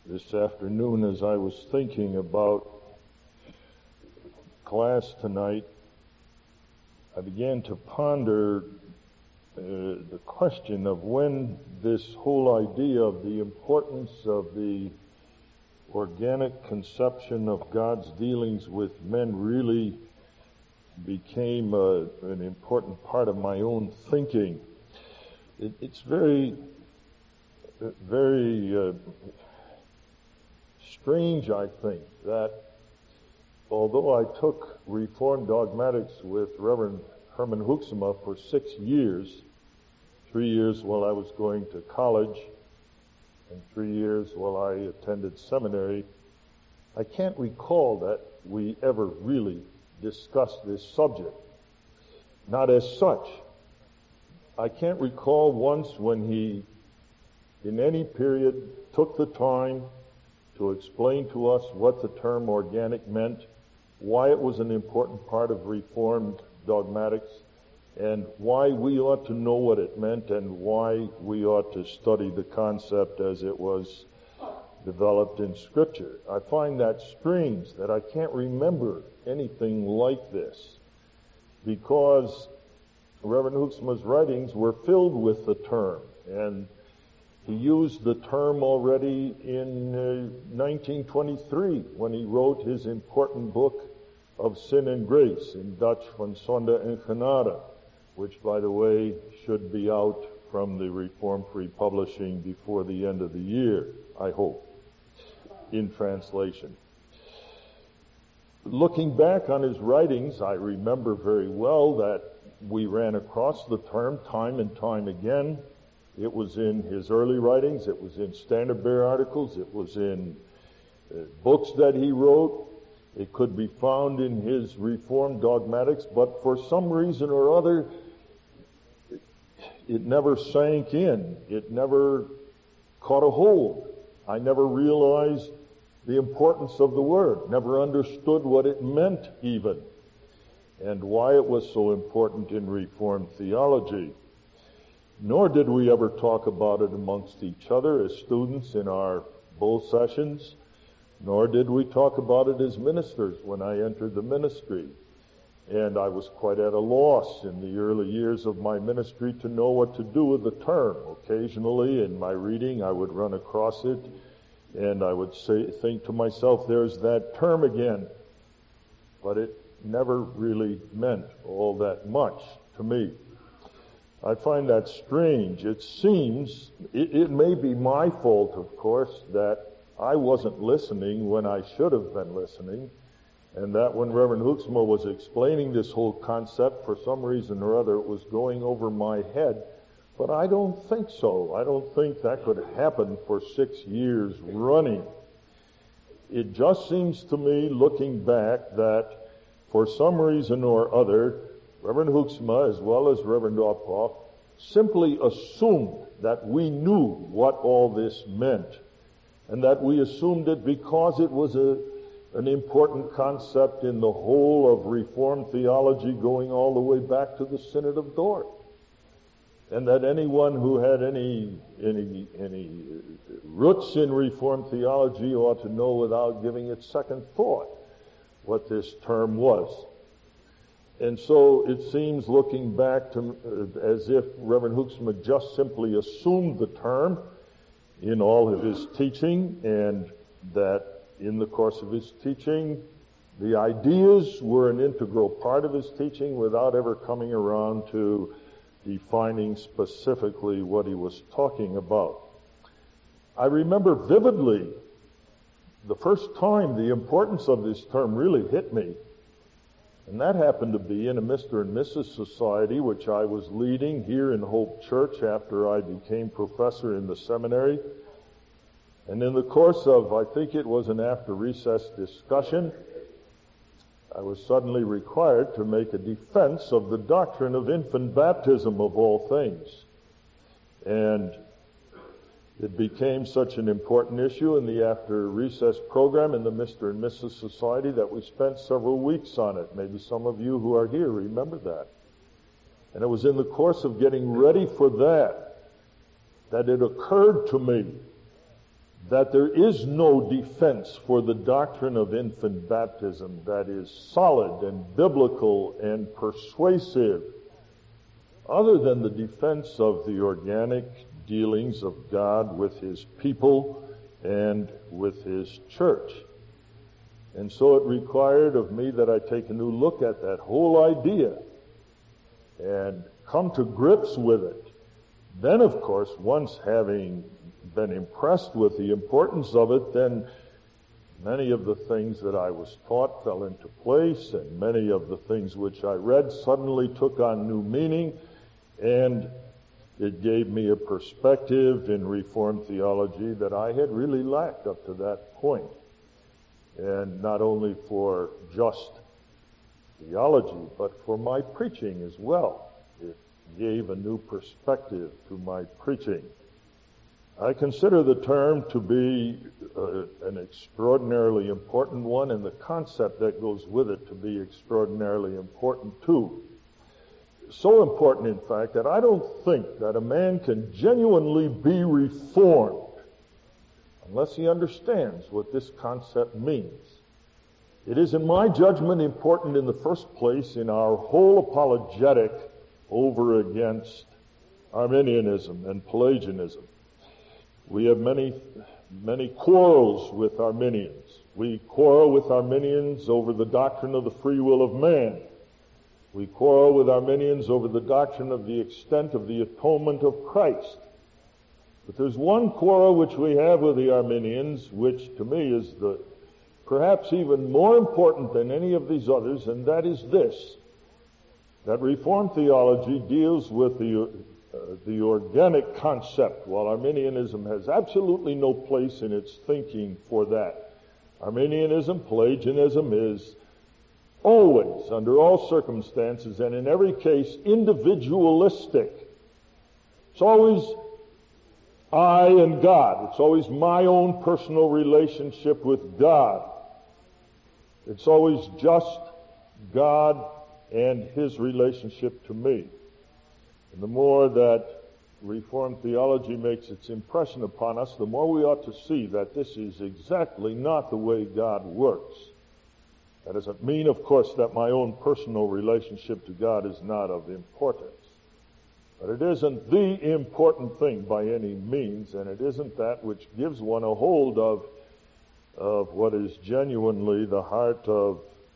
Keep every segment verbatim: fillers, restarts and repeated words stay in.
this afternoon as I was thinking about class tonight, I began to ponder uh, the question of when this whole idea of the importance of the organic conception of God's dealings with men really became uh, an important part of my own thinking. It, it's very, very uh, strange, I think, that although I took Reformed dogmatics with Reverend Herman Hoeksema for six years, three years while I was going to college, and three years while I attended seminary, I can't recall that we ever really discussed this subject. Not as such. I can't recall once when he, in any period, took the time to explain to us what the term organic meant, why it was an important part of Reformed dogmatics, and why we ought to know what it meant and why we ought to study the concept as it was developed in Scripture. I find that strange that I can't remember anything like this, because Reverend Hoeksema's writings were filled with the term, and he used the term already in uh, nineteen twenty-three when he wrote his important book of Sin and Grace, in Dutch, Van Zonde en Genade, which, by the way, should be out from the Reformed Free Publishing before the end of the year, I hope, in translation. Looking back on his writings, I remember very well that we ran across the term time and time again. It was in his early writings, it was in Standard Bearer articles, it was in uh, books that he wrote. It could be found in his Reformed dogmatics, but for some reason or other, it, it never sank in. It never caught a hold. I never realized the importance of the word, never understood what it meant even, and why it was so important in Reformed theology. Nor did we ever talk about it amongst each other as students in our bull sessions, nor did we talk about it as ministers when I entered the ministry. And I was quite at a loss in the early years of my ministry to know what to do with the term. Occasionally in my reading I would run across it, and I would say, think to myself, there's that term again. But it never really meant all that much to me. I find that strange. It seems, it, it may be my fault, of course, that I wasn't listening when I should have been listening, and that when Reverend Hoeksema was explaining this whole concept, for some reason or other, it was going over my head. But I don't think so. I don't think that could happen for six years running. It just seems to me, looking back, that for some reason or other, Reverend Hoeksema, as well as Reverend Ophoff, simply assumed that we knew what all this meant, and that we assumed it because it was a, an important concept in the whole of Reformed theology going all the way back to the Synod of Dort, and that anyone who had any any any roots in Reformed theology ought to know without giving it second thought what this term was. And so it seems, looking back, to uh, as if Reverend Hoeksema just simply assumed the term in all of his teaching, and that in the course of his teaching, the ideas were an integral part of his teaching without ever coming around to defining specifically what he was talking about. I remember vividly the first time the importance of this term really hit me. And that happened to be in a Mister and Missus Society, which I was leading here in Hope Church after I became professor in the seminary. And in the course of, I think it was an after-recess discussion, I was suddenly required to make a defense of the doctrine of infant baptism of all things. And it became such an important issue in the after-recess program in the Mister and Missus Society that we spent several weeks on it. Maybe some of you who are here remember that. And it was in the course of getting ready for that that it occurred to me that there is no defense for the doctrine of infant baptism that is solid and biblical and persuasive, other than the defense of the organic dealings of God with His people and with His church. And so it required of me that I take a new look at that whole idea and come to grips with it. Then, of course, once having been impressed with the importance of it, then many of the things that I was taught fell into place, and many of the things which I read suddenly took on new meaning, and it gave me a perspective in Reformed theology that I had really lacked up to that point. And not only for just theology, but for my preaching as well. It gave a new perspective to my preaching. I consider the term to be uh, an extraordinarily important one, and the concept that goes with it to be extraordinarily important too. So important, in fact, that I don't think that a man can genuinely be reformed unless he understands what this concept means. It is, in my judgment, important in the first place in our whole apologetic over against Arminianism and Pelagianism. We have many, many quarrels with Arminians. We quarrel with Arminians over the doctrine of the free will of man. We quarrel with Arminians over the doctrine of the extent of the atonement of Christ. But there's one quarrel which we have with the Arminians, which to me is the perhaps even more important than any of these others, and that is this, that Reformed theology deals with the uh, the organic concept, while Arminianism has absolutely no place in its thinking for that. Arminianism, Pelagianism is always, under all circumstances, and in every case, individualistic. It's always I and God. It's always my own personal relationship with God. It's always just God and His relationship to me. And the more that Reformed theology makes its impression upon us, the more we ought to see that this is exactly not the way God works. That doesn't mean, of course, that my own personal relationship to God is not of importance. But it isn't the important thing by any means, and it isn't that which gives one a hold of, of what is genuinely the heart of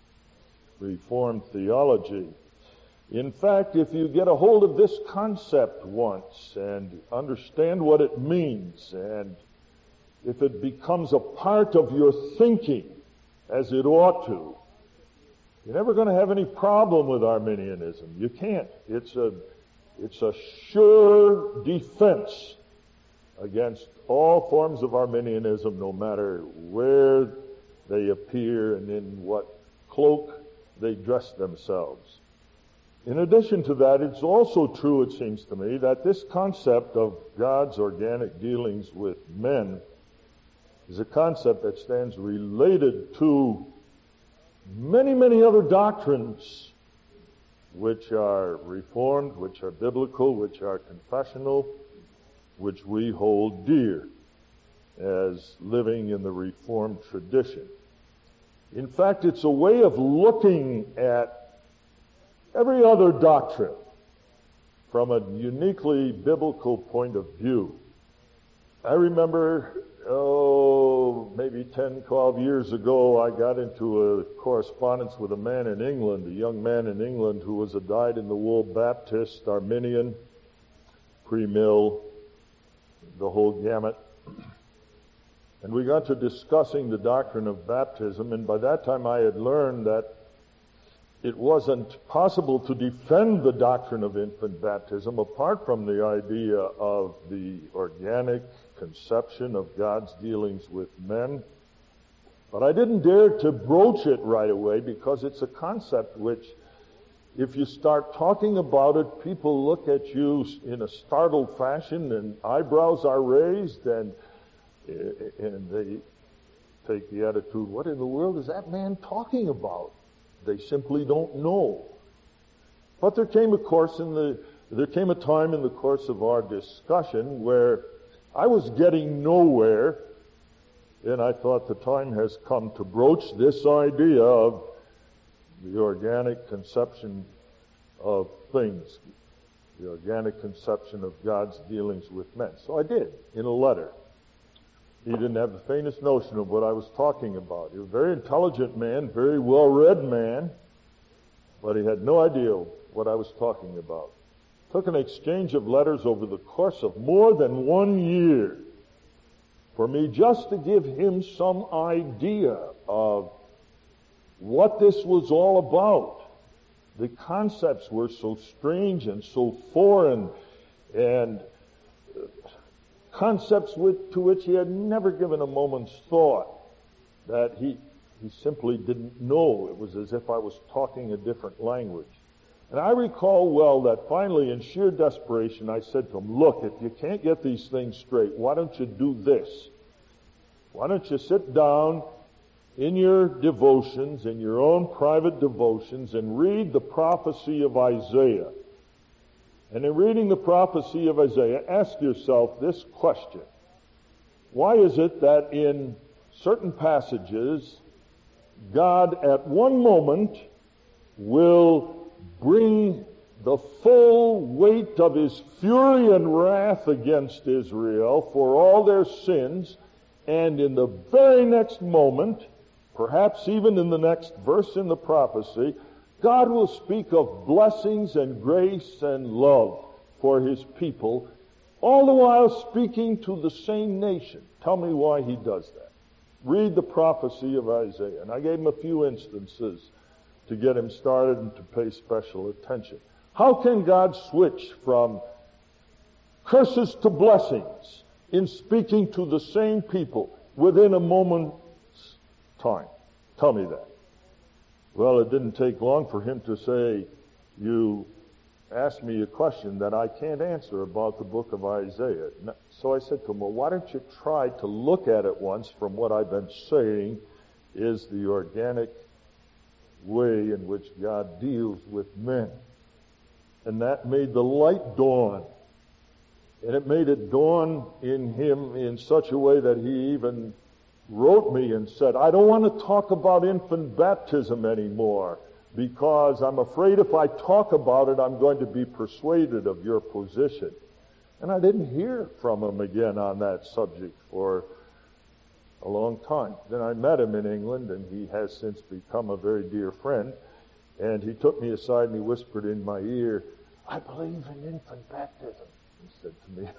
Reformed theology. In fact, if you get a hold of this concept once and understand what it means, and if it becomes a part of your thinking, as it ought to, you're never going to have any problem with Arminianism. You can't. It's a, it's a sure defense against all forms of Arminianism, no matter where they appear and in what cloak they dress themselves. In addition to that, it's also true, it seems to me, that this concept of God's organic dealings with men is a concept that stands related to many, many other doctrines which are Reformed, which are biblical, which are confessional, which we hold dear as living in the Reformed tradition. In fact, it's a way of looking at every other doctrine from a uniquely biblical point of view. I remember, oh, maybe ten, twelve years ago, I got into a correspondence with a man in England, a young man in England who was a dyed-in-the-wool Baptist, Arminian, pre-mill, the whole gamut. And we got to discussing the doctrine of baptism, and by that time I had learned that it wasn't possible to defend the doctrine of infant baptism apart from the idea of the organic conception of God's dealings with men. But I didn't dare to broach it right away because it's a concept which, if you start talking about it, people look at you in a startled fashion and eyebrows are raised and, and they take the attitude, what in the world is that man talking about? They simply don't know. But there came a course in the, there came a time in the course of our discussion where I was getting nowhere And I thought the time has come to broach this idea of the organic conception of things, the organic conception of God's dealings with men. So I did, in a letter. He didn't have the faintest notion of what I was talking about. He was a very intelligent man, very well-read man, but he had no idea what I was talking about. Took an exchange of letters over the course of more than one year for me just to give him some idea of what this was all about. The concepts were so strange and so foreign, and concepts with, to which he had never given a moment's thought, that he, he simply didn't know. It was as if I was talking a different language. And I recall well that finally, in sheer desperation, I said to him, look, if you can't get these things straight, why don't you do this? Why don't you sit down in your devotions, in your own private devotions, and read the prophecy of Isaiah. And in reading the prophecy of Isaiah, ask yourself this question. Why is it that in certain passages, God at one moment will bring the full weight of his fury and wrath against Israel for all their sins, and in the very next moment, perhaps even in the next verse in the prophecy, God will speak of blessings and grace and love for his people, all the while speaking to the same nation. Tell me why he does that. Read the prophecy of Isaiah. And I gave him a few instances to get him started and to pay special attention. How can God switch from curses to blessings in speaking to the same people within a moment's time? Tell me that. Well, it didn't take long for him to say, you asked me a question that I can't answer about the book of Isaiah. So I said to him, well, why don't you try to look at it once from what I've been saying is the organic way in which God deals with men. And that made the light dawn. And it made it dawn in him in such a way that he even wrote me and said, I don't want to talk about infant baptism anymore because I'm afraid if I talk about it, I'm going to be persuaded of your position. And I didn't hear from him again on that subject for a long time. Then I met him in England, and he has since become a very dear friend. And he took me aside and he whispered in my ear, I believe in infant baptism, he said to me.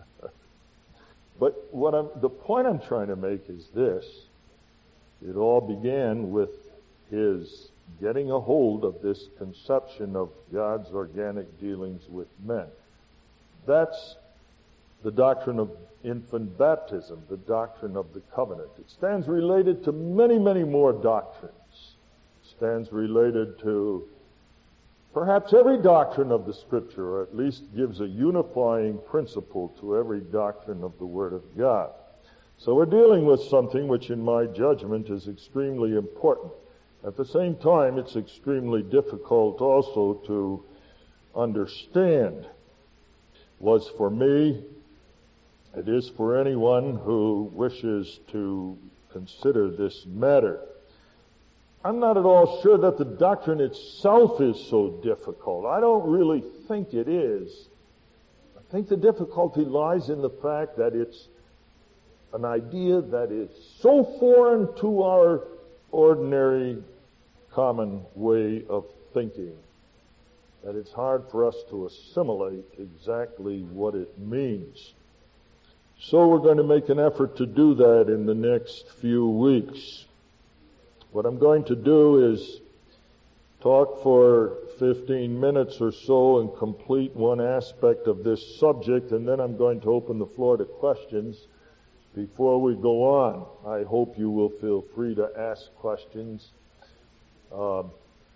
But what I'm, the point I'm trying to make is this. It all began with his getting a hold of this conception of God's organic dealings with men. That's the doctrine of infant baptism, the doctrine of the covenant. It stands related to many, many more doctrines. It stands related to perhaps every doctrine of the Scripture, or at least gives a unifying principle to every doctrine of the Word of God. So we're dealing with something which, in my judgment, is extremely important. At the same time, it's extremely difficult also to understand. Was for me, it is for anyone who wishes to consider this matter. I'm not at all sure that the doctrine itself is so difficult. I don't really think it is. I think the difficulty lies in the fact that it's an idea that is so foreign to our ordinary, common way of thinking that it's hard for us to assimilate exactly what it means. So we're going to make an effort to do that in the next few weeks. What I'm going to do is talk for fifteen minutes or so and complete one aspect of this subject, and then I'm going to open the floor to questions before we go on. I hope you will feel free to ask questions. Um,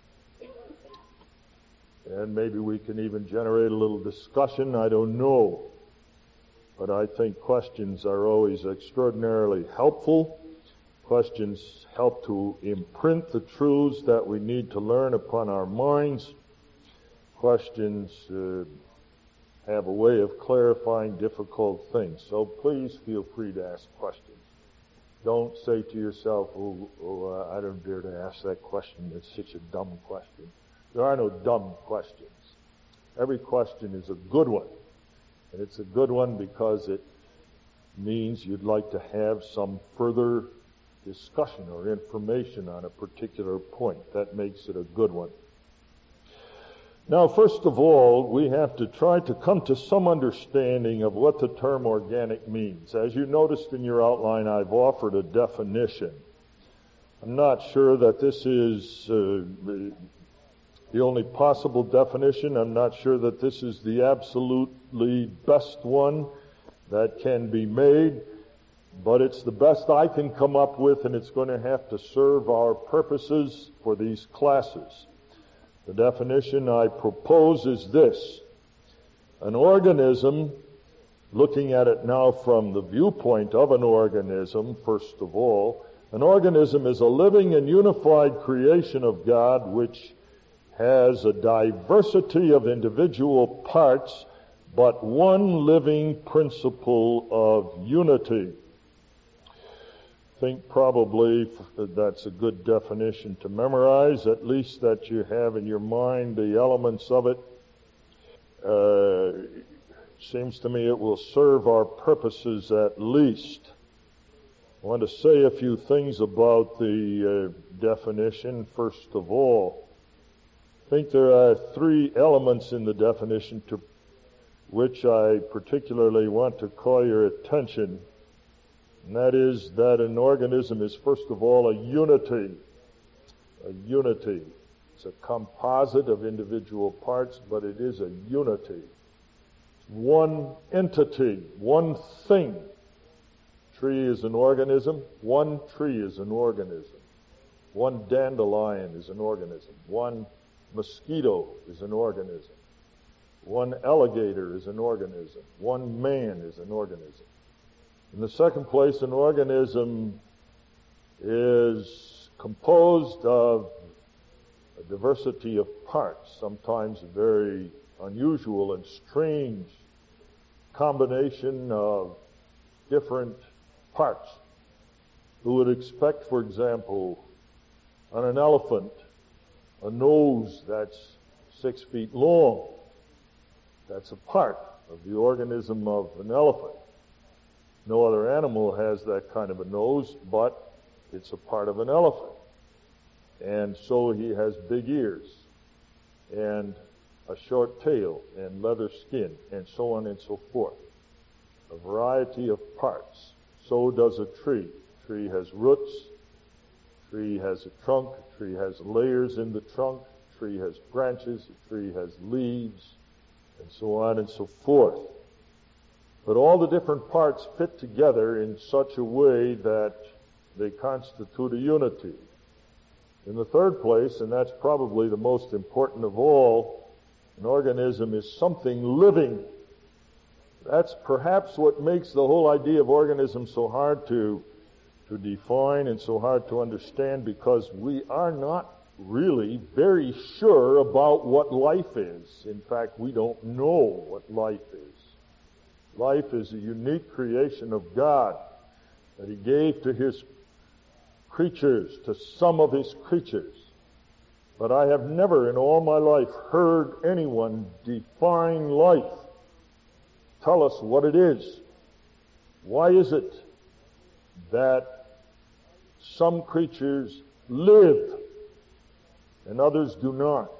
and maybe we can even generate a little discussion. I don't know. But I think questions are always extraordinarily helpful. Questions help to imprint the truths that we need to learn upon our minds. Questions uh, have a way of clarifying difficult things. So please feel free to ask questions. Don't say to yourself, oh, oh uh, I don't dare to ask that question. It's such a dumb question. There are no dumb questions. Every question is a good one. And it's a good one because it means you'd like to have some further discussion or information on a particular point. That makes it a good one. Now, first of all, we have to try to come to some understanding of what the term organic means. As you noticed in your outline, I've offered a definition. I'm not sure that this is uh, the only possible definition. I'm not sure that this is the absolutely best one that can be made, but it's the best I can come up with, and it's going to have to serve our purposes for these classes. The definition I propose is this: an organism, looking at it now from the viewpoint of an organism, first of all, an organism is a living and unified creation of God which has a diversity of individual parts, but one living principle of unity. I think probably that's a good definition to memorize, at least that you have in your mind the elements of it. Uh, seems to me it will serve our purposes at least. I want to say a few things about the uh, definition. First of all, I think there are three elements in the definition to which I particularly want to call your attention. And that is that an organism is, first of all, a unity. A unity. It's a composite of individual parts, but it is a unity. It's one entity, one thing. Tree is an organism. One tree is an organism. One dandelion is an organism. One mosquito is an organism. One alligator is an organism. One man is an organism. In the second place, an organism is composed of a diversity of parts, sometimes a very unusual and strange combination of different parts. Who would expect, for example, on an elephant, a nose that's six feet long? That's a part of the organism of an elephant. No other animal has that kind of a nose, but it's a part of an elephant. And so he has big ears, and a short tail, and leather skin, and so on and so forth. A variety of parts. So does a tree. A tree has roots. A tree has a trunk. A tree has layers in the trunk. A tree has branches. A tree has leaves, and so on and so forth. But all the different parts fit together in such a way that they constitute a unity. In the third place, and that's probably the most important of all, an organism is something living. That's perhaps what makes the whole idea of organism so hard to, to define and so hard to understand, because we are not really very sure about what life is. In fact, we don't know what life is. Life is a unique creation of God that He gave to His creatures, to some of His creatures. But I have never in all my life heard anyone define life. Tell us what it is. Why is it that some creatures live and others do not?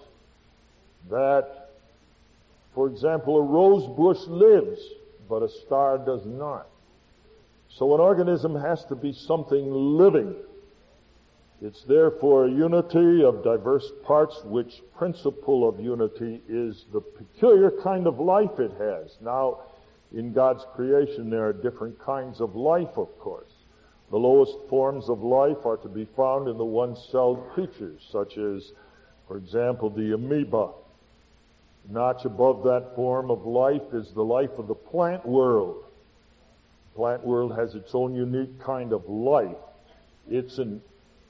That, for example, a rose bush lives, but a star does not. So an organism has to be something living. It's therefore a unity of diverse parts, which principle of unity is the peculiar kind of life it has. Now, in God's creation, there are different kinds of life, of course. The lowest forms of life are to be found in the one-celled creatures, such as, for example, the amoeba. Notch above that form of life is the life of the plant world. The plant world has its own unique kind of life. It's an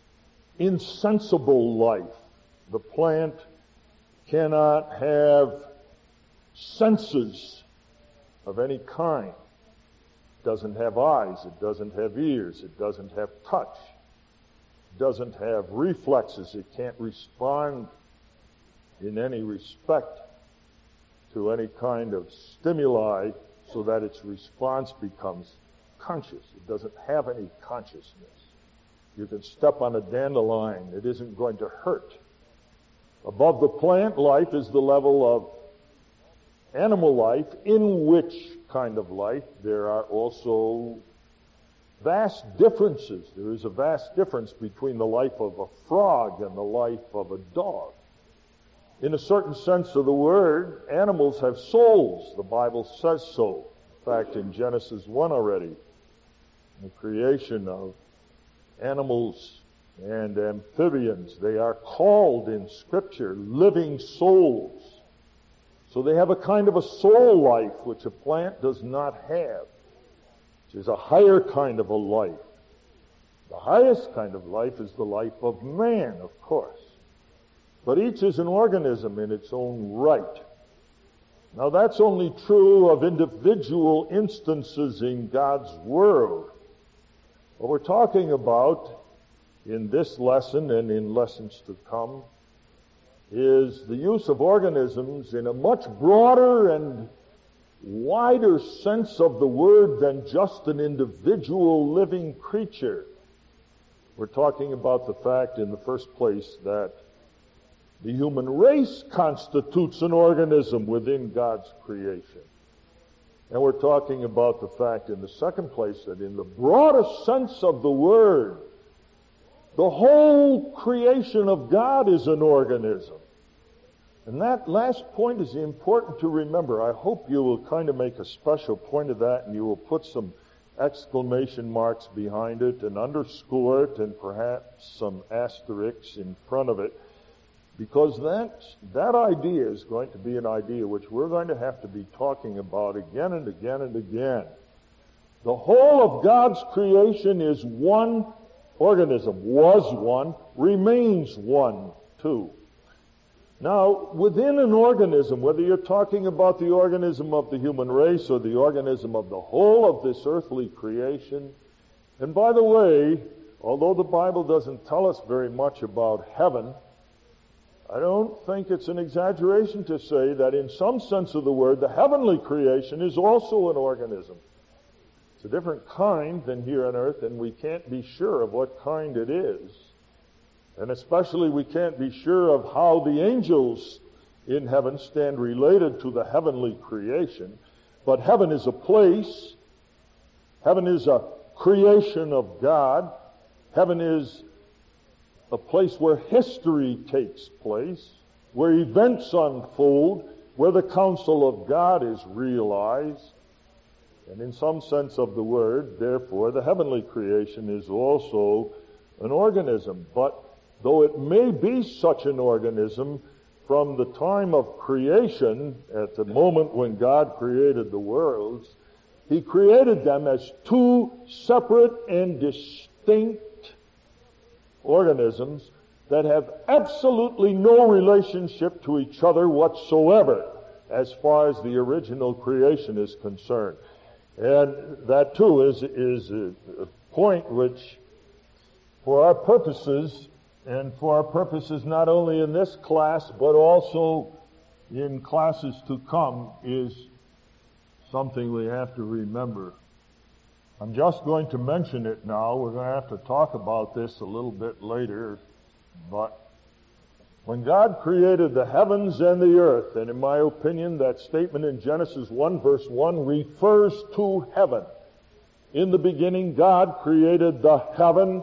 insensible life. The plant cannot have senses of any kind. It doesn't have eyes. It doesn't have ears. It doesn't have touch. It doesn't have reflexes. It can't respond in any respect to any kind of stimuli so that its response becomes conscious. It doesn't have any consciousness. You can step on a dandelion. It isn't going to hurt. Above the plant life is the level of animal life, in which kind of life there are also vast differences. There is a vast difference between the life of a frog and the life of a dog. In a certain sense of the word, animals have souls. The Bible says so. In fact, in Genesis one already, the creation of animals and amphibians, they are called in Scripture living souls. So they have a kind of a soul life which a plant does not have, which is a higher kind of a life. The highest kind of life is the life of man, of course. But each is an organism in its own right. Now that's only true of individual instances in God's world. What we're talking about in this lesson and in lessons to come is the use of organisms in a much broader and wider sense of the word than just an individual living creature. We're talking about the fact, in the first place, that the human race constitutes an organism within God's creation. And we're talking about the fact, in the second place, that in the broadest sense of the word, the whole creation of God is an organism. And that last point is important to remember. I hope you will kind of make a special point of that, and you will put some exclamation marks behind it and underscore it and perhaps some asterisks in front of it. Because that, that idea is going to be an idea which we're going to have to be talking about again and again and again. The whole of God's creation is one organism, was one, remains one too. Now, within an organism, whether you're talking about the organism of the human race or the organism of the whole of this earthly creation, and by the way, although the Bible doesn't tell us very much about heaven, I don't think it's an exaggeration to say that in some sense of the word, the heavenly creation is also an organism. It's a different kind than here on earth, and we can't be sure of what kind it is. And especially we can't be sure of how the angels in heaven stand related to the heavenly creation. But heaven is a place. Heaven is a creation of God. Heaven is a place where history takes place, where events unfold, where the counsel of God is realized. And in some sense of the word, therefore, the heavenly creation is also an organism. But though it may be such an organism, from the time of creation, at the moment when God created the worlds, He created them as two separate and distinct organisms that have absolutely no relationship to each other whatsoever as far as the original creation is concerned. And that too is, is a, a point which, for our purposes, and for our purposes not only in this class, but also in classes to come, is something we have to remember. I'm just going to mention it now. We're going to have to talk about this a little bit later. But when God created the heavens and the earth, and in my opinion that statement in Genesis one verse one refers to heaven. In the beginning God created the heaven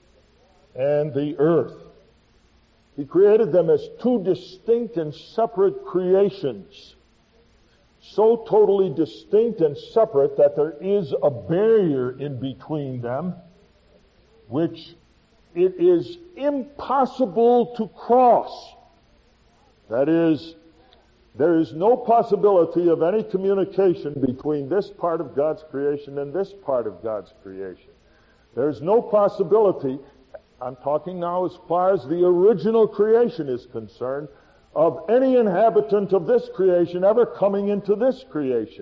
and the earth. He created them as two distinct and separate creations. So totally distinct and separate that there is a barrier in between them, which it is impossible to cross. That is, there is no possibility of any communication between this part of God's creation and this part of God's creation. There's no possibility, I'm talking now as far as the original creation is concerned, of any inhabitant of this creation ever coming into this creation.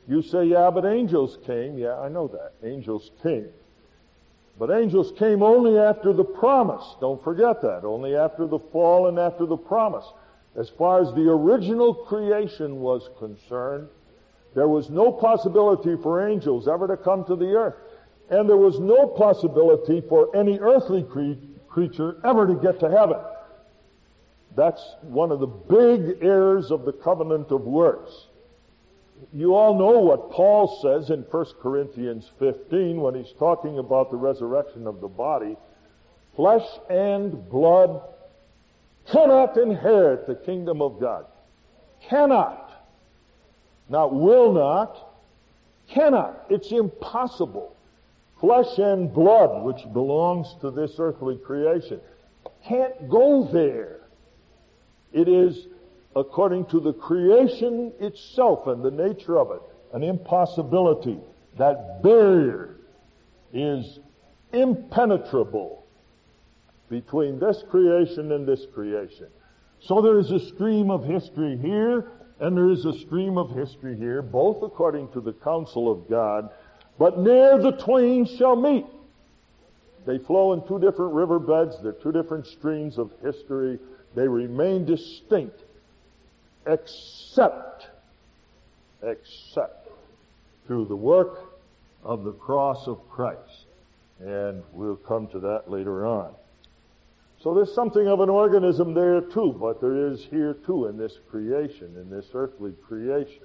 You say, yeah, but angels came. Yeah, I know that. Angels came. But angels came only after the promise. Don't forget that. Only after the fall and after the promise. As far as the original creation was concerned, there was no possibility for angels ever to come to the earth. And there was no possibility for any earthly cre- creature ever to get to heaven. That's one of the big errors of the covenant of works. You all know what Paul says in First Corinthians fifteen when he's talking about the resurrection of the body. Flesh and blood cannot inherit the kingdom of God. Cannot. Not will not. Cannot. It's impossible. Flesh and blood, which belongs to this earthly creation, can't go there. It is, according to the creation itself and the nature of it, an impossibility. That barrier is impenetrable between this creation and this creation. So there is a stream of history here, and there is a stream of history here, both according to the counsel of God, but ne'er the twain shall meet. They flow in two different riverbeds. They're two different streams of history. They remain distinct, except, except through the work of the cross of Christ. And we'll come to that later on. So there's something of an organism there too, but there is here too in this creation, in this earthly creation.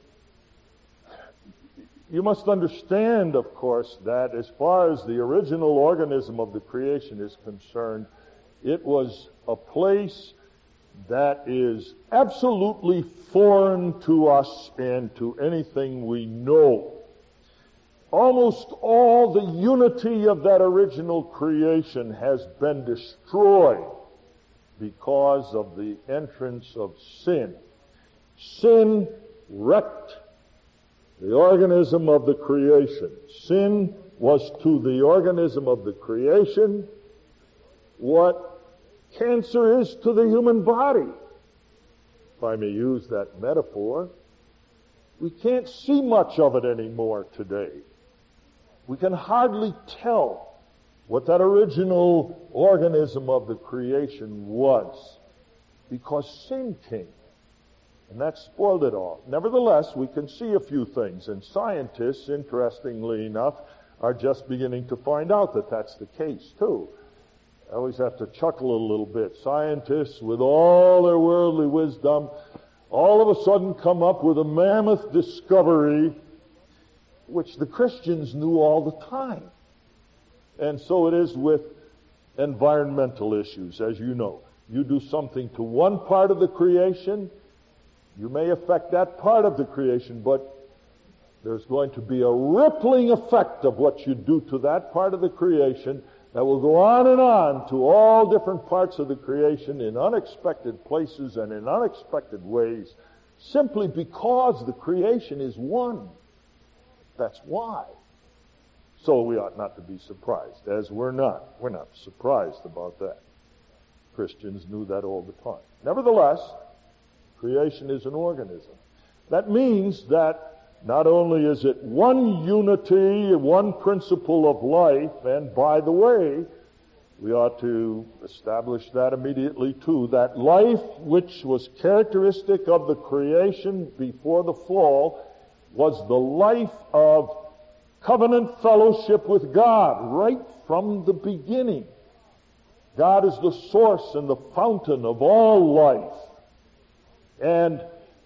You must understand, of course, that as far as the original organism of the creation is concerned, it was a place that is absolutely foreign to us and to anything we know. Almost all the unity of that original creation has been destroyed because of the entrance of sin. Sin wrecked the organism of the creation. Sin was to the organism of the creation what cancer is to the human body, if I may use that metaphor. We can't see much of it anymore today. We can hardly tell what that original organism of the creation was, because sin came, and that spoiled it all. Nevertheless, we can see a few things, and scientists, interestingly enough, are just beginning to find out that that's the case, too. I always have to chuckle a little bit. Scientists, with all their worldly wisdom, all of a sudden come up with a mammoth discovery which the Christians knew all the time. And so it is with environmental issues, as you know. You do something to one part of the creation, you may affect that part of the creation, but there's going to be a rippling effect of what you do to that part of the creation that will go on and on to all different parts of the creation in unexpected places and in unexpected ways, simply because the creation is one. That's why. So we ought not to be surprised, as we're not. We're not surprised about that. Christians knew that all the time. Nevertheless, creation is an organism. That means that not only is it one unity, one principle of life, and by the way, we ought to establish that immediately too, that life which was characteristic of the creation before the fall was the life of covenant fellowship with God right from the beginning. God is the source and the fountain of all life. And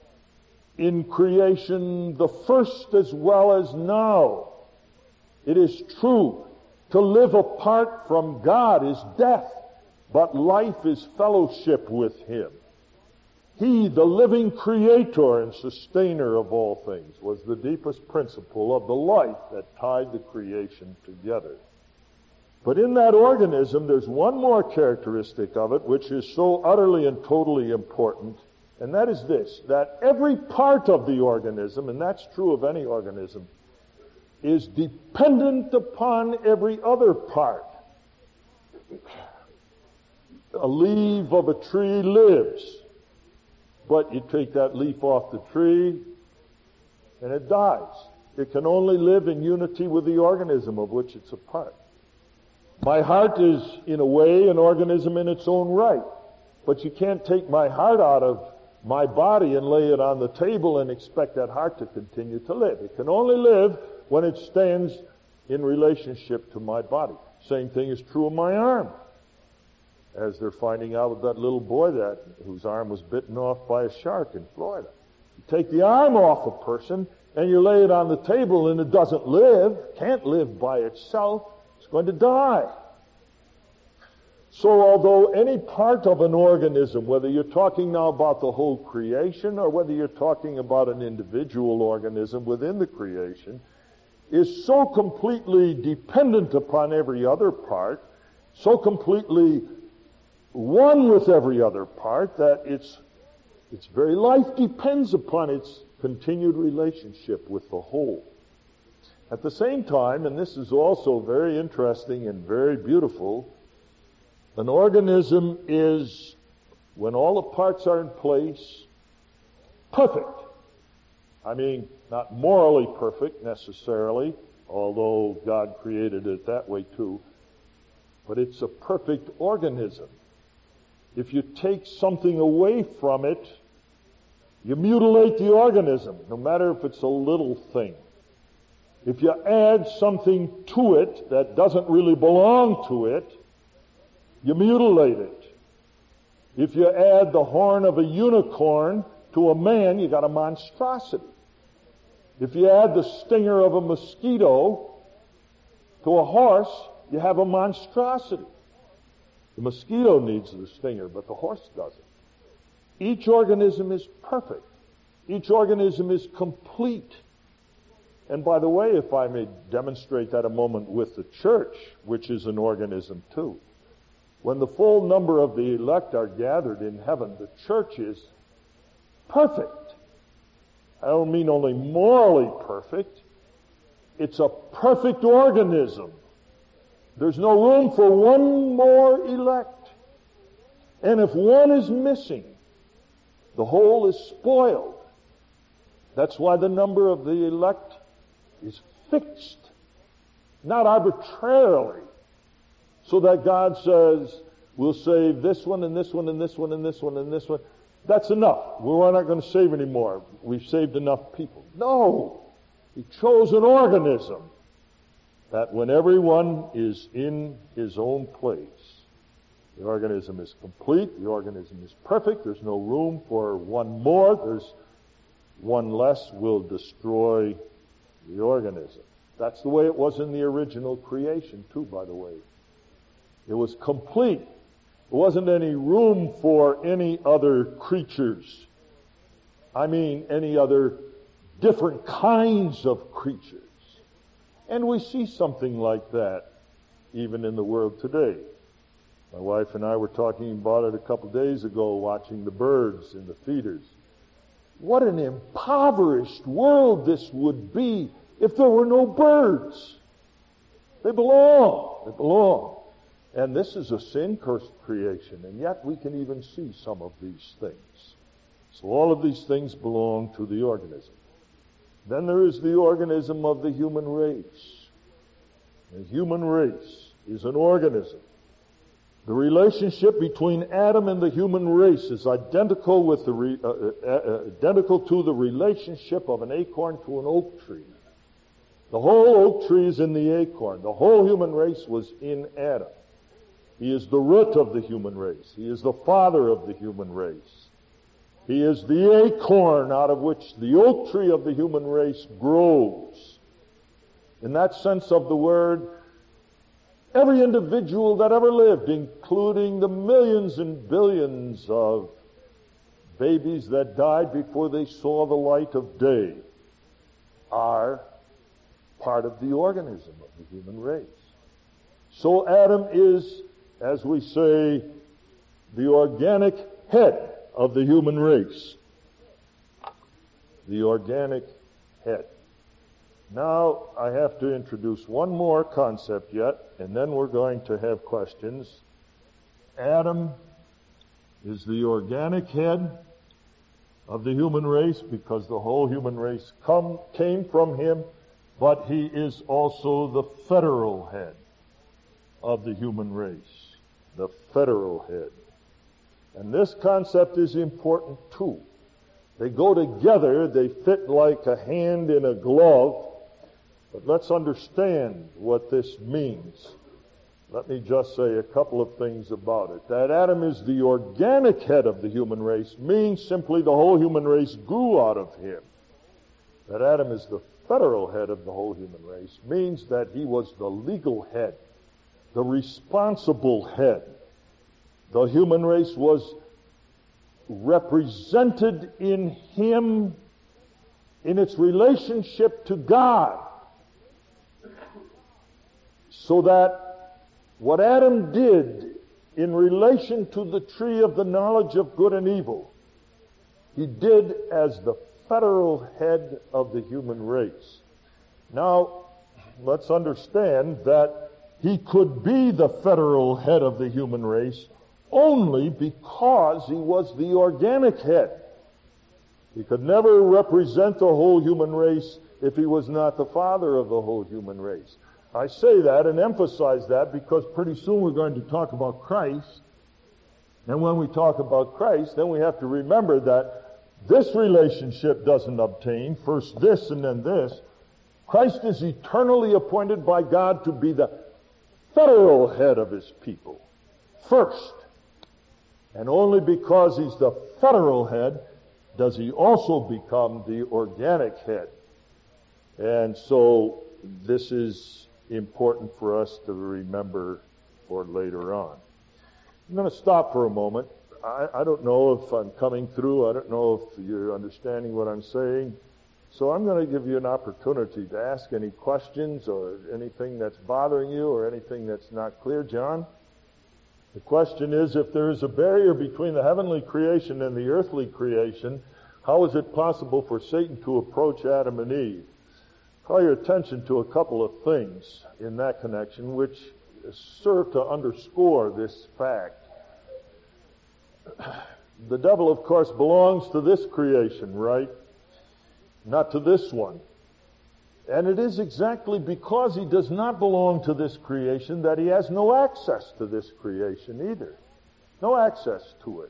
in creation, the first as well as now, it is true, to live apart from God is death, but life is fellowship with Him. He, the living creator and sustainer of all things, was the deepest principle of the life that tied the creation together. But in that organism, there's one more characteristic of it which is so utterly and totally important, and that is this, that every part of the organism, and that's true of any organism, is dependent upon every other part. A leaf of a tree lives, but you take that leaf off the tree and it dies. It can only live in unity with the organism of which it's a part. My heart is, in a way, an organism in its own right. But you can't take my heart out of my body and lay it on the table and expect that heart to continue to live. It can only live when it stands in relationship to my body. Same thing is true of my arm. As they're finding out with that little boy that whose arm was bitten off by a shark in Florida. You take the arm off a person and you lay it on the table and it doesn't live, can't live by itself, it's going to die. So although any part of an organism, whether you're talking now about the whole creation or whether you're talking about an individual organism within the creation, is so completely dependent upon every other part, so completely one with every other part, that its its very life depends upon its continued relationship with the whole. At the same time, and this is also very interesting and very beautiful, an organism is, when all the parts are in place, perfect. I mean, not morally perfect necessarily, although God created it that way too, but it's a perfect organism. If you take something away from it, you mutilate the organism, no matter if it's a little thing. If you add something to it that doesn't really belong to it, you mutilate it. If you add the horn of a unicorn to a man, you got a monstrosity. If you add the stinger of a mosquito to a horse, you have a monstrosity. The mosquito needs the stinger, but the horse doesn't. Each organism is perfect. Each organism is complete. And by the way, if I may demonstrate that a moment with the church, which is an organism too, when the full number of the elect are gathered in heaven, the church is perfect. I don't mean only morally perfect. It's a perfect organism. There's no room for one more elect. And if one is missing, the whole is spoiled. That's why the number of the elect is fixed, not arbitrarily, so that God says, we'll save this one and this one and this one and this one and this one. That's enough. We're not going to save any more. We've saved enough people. No. He chose an organism that when everyone is in his own place, the organism is complete, the organism is perfect, there's no room for one more, there's one less will destroy the organism. That's the way it was in the original creation too, by the way. It was complete. There wasn't any room for any other creatures. I mean, any other different kinds of creatures. And we see something like that even in the world today. My wife and I were talking about it a couple of days ago, watching the birds in the feeders. What an impoverished world this would be if there were no birds. They belong. They belong. And this is a sin-cursed creation, and yet we can even see some of these things. So all of these things belong to the organism. Then there is the organism of the human race. The human race is an organism. The relationship between Adam and the human race is identical with the re, uh, uh, identical to the relationship of an acorn to an oak tree. The whole oak tree is in the acorn. The whole human race was in Adam. He is the root of the human race. He is the father of the human race. He is the acorn out of which the oak tree of the human race grows. In that sense of the word, every individual that ever lived, including the millions and billions of babies that died before they saw the light of day, are part of the organism of the human race. So Adam is, as we say, the organic head of the human race. The organic head. Now, I have to introduce one more concept yet, and then we're going to have questions. Adam is the organic head of the human race because the whole human race come, came from him, but he is also the federal head of the human race. The federal head. And this concept is important too. They go together, they fit like a hand in a glove, but let's understand what this means. Let me just say a couple of things about it. That Adam is the organic head of the human race means simply the whole human race grew out of him. That Adam is the federal head of the whole human race means that he was the legal head, the responsible head. The human race was represented in him in its relationship to God. So that what Adam did in relation to the tree of the knowledge of good and evil, he did as the federal head of the human race. Now, let's understand that he could be the federal head of the human race only because he was the organic head. He could never represent the whole human race if he was not the father of the whole human race. I say that and emphasize that because pretty soon we're going to talk about Christ. And when we talk about Christ, then we have to remember that this relationship doesn't obtain, first this and then this. Christ is eternally appointed by God to be the federal head of his people first. And only because he's the federal head does he also become the organic head. And so this is important for us to remember for later on. I'm going to stop for a moment. I, I don't know if I'm coming through. I don't know if you're understanding what I'm saying. So I'm going to give you an opportunity to ask any questions or anything that's bothering you or anything that's not clear. John? The question is, if there is a barrier between the heavenly creation and the earthly creation, how is it possible for Satan to approach Adam and Eve? Call your attention to a couple of things in that connection which serve to underscore this fact. The devil, of course, belongs to this creation, right? Not to this one. And it is exactly because he does not belong to this creation that he has no access to this creation either. No access to it.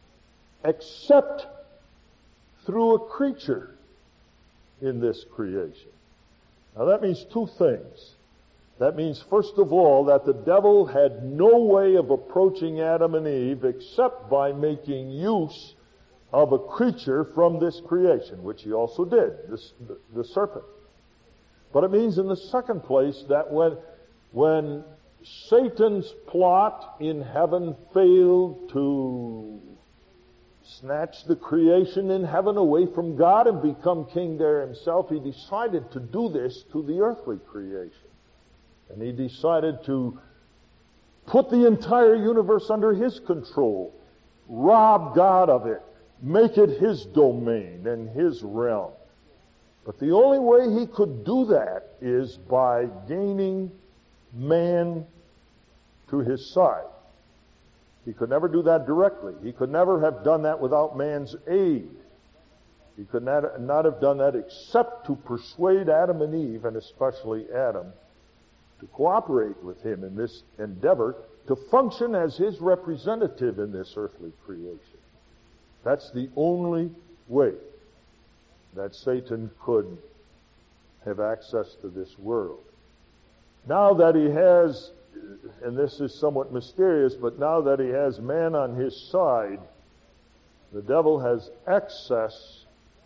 Except through a creature in this creation. Now that means two things. That means, first of all, that the devil had no way of approaching Adam and Eve except by making use of a creature from this creation, which he also did, this, the, the serpent. But it means in the second place that when, when Satan's plot in heaven failed to snatch the creation in heaven away from God and become king there himself, he decided to do this to the earthly creation. And he decided to put the entire universe under his control, rob God of it, make it his domain and his realm. But the only way he could do that is by gaining man to his side. He could never do that directly. He could never have done that without man's aid. He could not, not have done that except to persuade Adam and Eve, and especially Adam, to cooperate with him in this endeavor to function as his representative in this earthly creation. That's the only way that Satan could have access to this world. Now that he has, and this is somewhat mysterious, but now that he has man on his side, the devil has access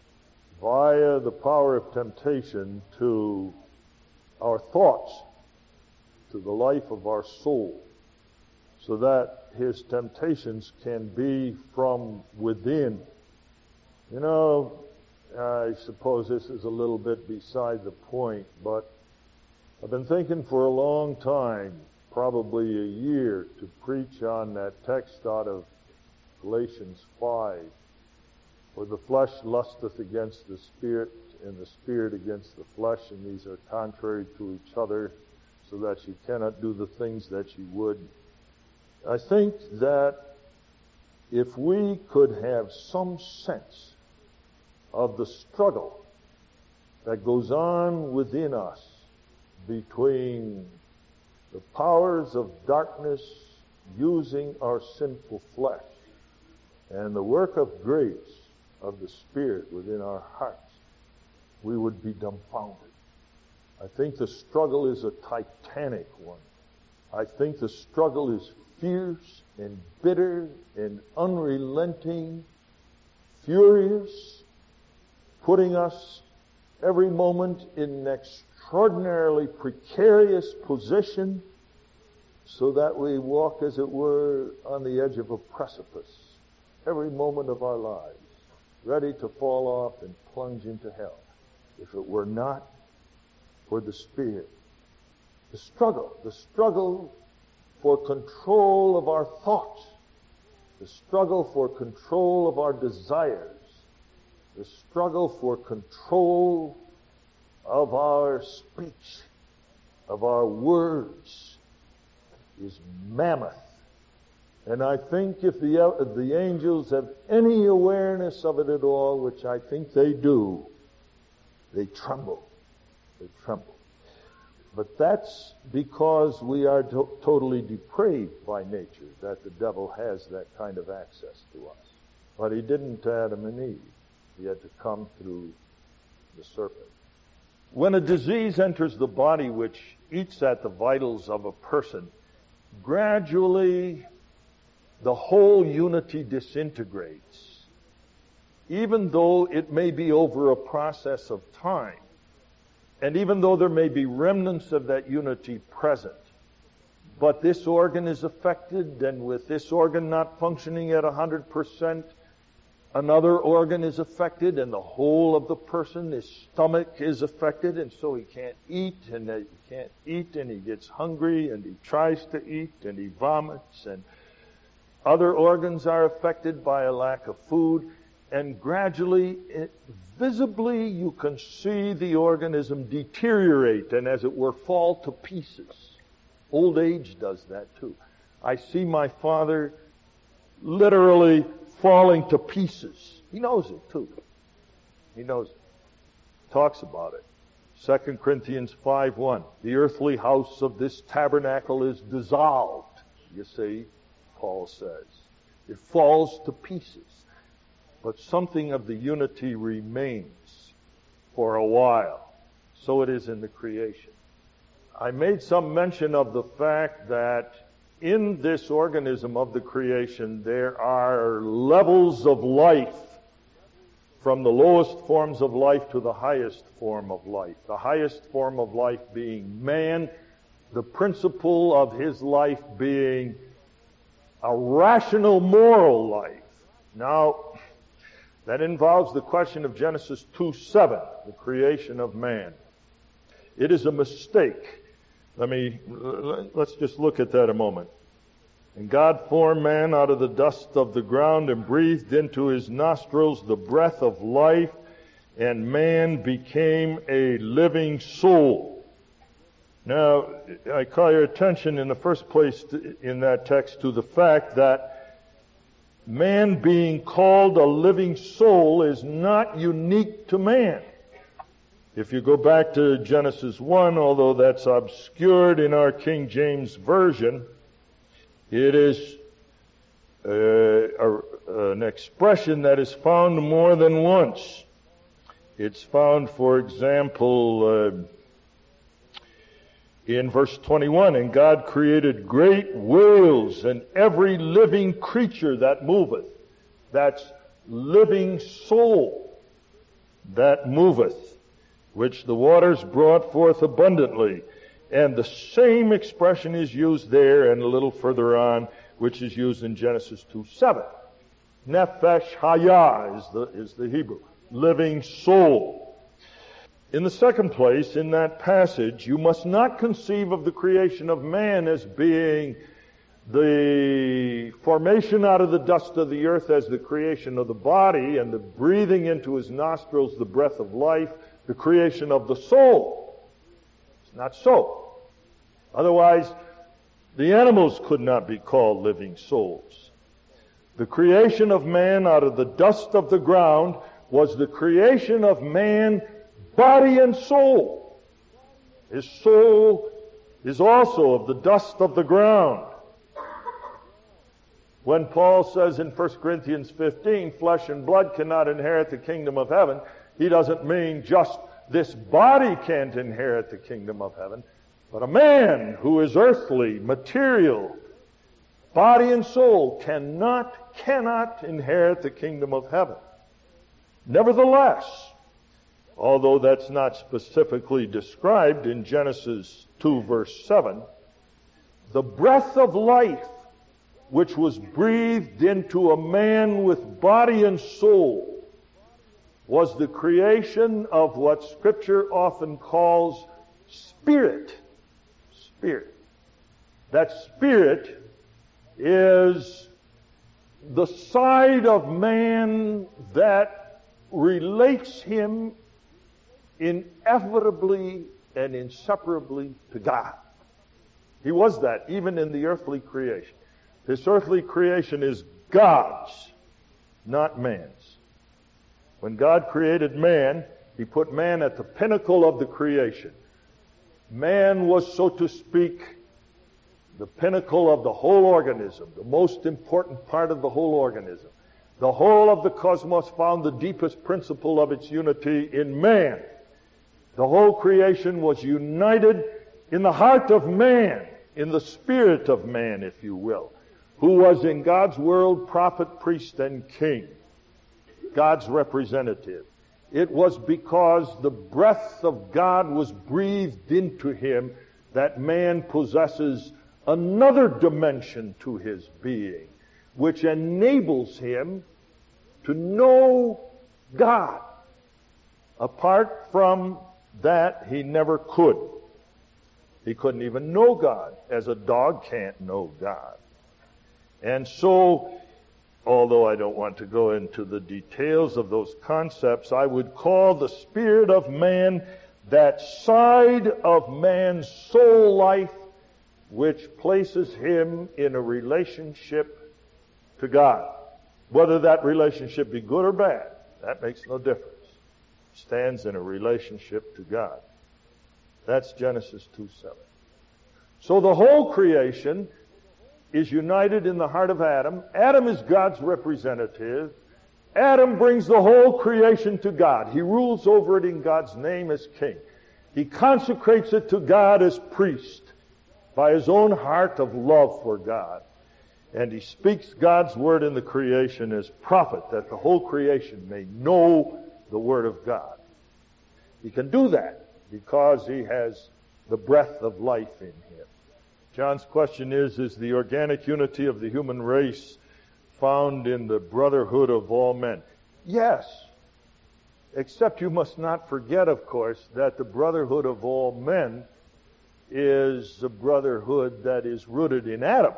via the power of temptation to our thoughts, to the life of our soul, so that his temptations can be from within. You know, I suppose this is a little bit beside the point, but I've been thinking for a long time, probably a year, to preach on that text out of Galatians five, where the flesh lusteth against the spirit, and the spirit against the flesh, and these are contrary to each other, so that you cannot do the things that you would. I think that if we could have some sense of the struggle that goes on within us between the powers of darkness using our sinful flesh and the work of grace of the Spirit within our hearts, we would be dumbfounded. I think the struggle is a titanic one. I think the struggle is fierce and bitter and unrelenting, furious, putting us every moment in an extraordinarily precarious position so that we walk, as it were, on the edge of a precipice every moment of our lives, ready to fall off and plunge into hell if it were not for the Spirit. The struggle, the struggle for control of our thoughts, the struggle for control of our desires, the struggle for control of our speech, of our words, is mammoth. And I think if the, if the angels have any awareness of it at all, which I think they do, they tremble. They tremble. But that's because we are to- totally depraved by nature, that the devil has that kind of access to us. But he didn't to Adam and Eve. He had to come through the serpent. When a disease enters the body which eats at the vitals of a person, gradually the whole unity disintegrates, even though it may be over a process of time. And even though there may be remnants of that unity present, but this organ is affected, and with this organ not functioning at one hundred percent, another organ is affected, and the whole of the person, his stomach is affected, and so he can't eat, and he can't eat, and he gets hungry, and he tries to eat, and he vomits, and other organs are affected by a lack of food, and gradually, it, visibly, you can see the organism deteriorate and, as it were, fall to pieces. Old age does that too. I see my father literally falling to pieces. He knows it too. He knows it. Talks about it. Second Corinthians five one. The earthly house of this tabernacle is dissolved. You see, Paul says. It falls to pieces. But something of the unity remains for a while. So it is in the creation. I made some mention of the fact that in this organism of the creation there are levels of life, from the lowest forms of life to the highest form of life. The highest form of life being man, the principle of his life being a rational moral life. Now, that involves the question of Genesis two seven, the creation of man. It is a mistake. Let me, let's just look at that a moment. And God formed man out of the dust of the ground and breathed into his nostrils the breath of life, and man became a living soul. Now, I call your attention in the first place to, in that text to the fact that man being called a living soul is not unique to man. If you go back to Genesis one, although that's obscured in our King James Version, it is uh, a, an expression that is found more than once. It's found, for example, uh, in verse twenty-one, and God created great whales and every living creature that moveth. That's living soul that moveth, which the waters brought forth abundantly. And the same expression is used there and a little further on, which is used in Genesis two seven. Nefesh Hayah is the, is the Hebrew. Living soul. In the second place, in that passage, you must not conceive of the creation of man as being the formation out of the dust of the earth as the creation of the body and the breathing into his nostrils the breath of life, the creation of the soul. It's not so. Otherwise, the animals could not be called living souls. The creation of man out of the dust of the ground was the creation of man body and soul. His soul is also of the dust of the ground. When Paul says in First Corinthians fifteen, flesh and blood cannot inherit the kingdom of heaven, he doesn't mean just this body can't inherit the kingdom of heaven, but a man who is earthly, material, body and soul cannot, cannot inherit the kingdom of heaven. Nevertheless, although that's not specifically described in Genesis two verse seven, the breath of life which was breathed into a man with body and soul was the creation of what Scripture often calls spirit. Spirit. That spirit is the side of man that relates him inevitably and inseparably to God. He was that even in the earthly creation. This earthly creation is God's, not man's. When God created man, He put man at the pinnacle of the creation. Man was, so to speak, the pinnacle of the whole organism, the most important part of the whole organism. The whole of the cosmos found the deepest principle of its unity in man. The whole creation was united in the heart of man, in the spirit of man, if you will, who was in God's world prophet, priest, and king, God's representative. It was because the breath of God was breathed into him that man possesses another dimension to his being, which enables him to know God. Apart from that, he never could. He couldn't even know God, as a dog can't know God. And so, although I don't want to go into the details of those concepts, I would call the spirit of man that side of man's soul life which places him in a relationship to God. Whether that relationship be good or bad, that makes no difference. Stands in a relationship to God. That's Genesis two seven. So the whole creation is united in the heart of Adam. Adam is God's representative. Adam brings the whole creation to God. He rules over it in God's name as king. He consecrates it to God as priest by his own heart of love for God. And he speaks God's word in the creation as prophet, that the whole creation may know the word of God. He can do that because he has the breath of life in him. John's question is, is the organic unity of the human race found in the brotherhood of all men? Yes. Except you must not forget, of course, that the brotherhood of all men is a brotherhood that is rooted in Adam,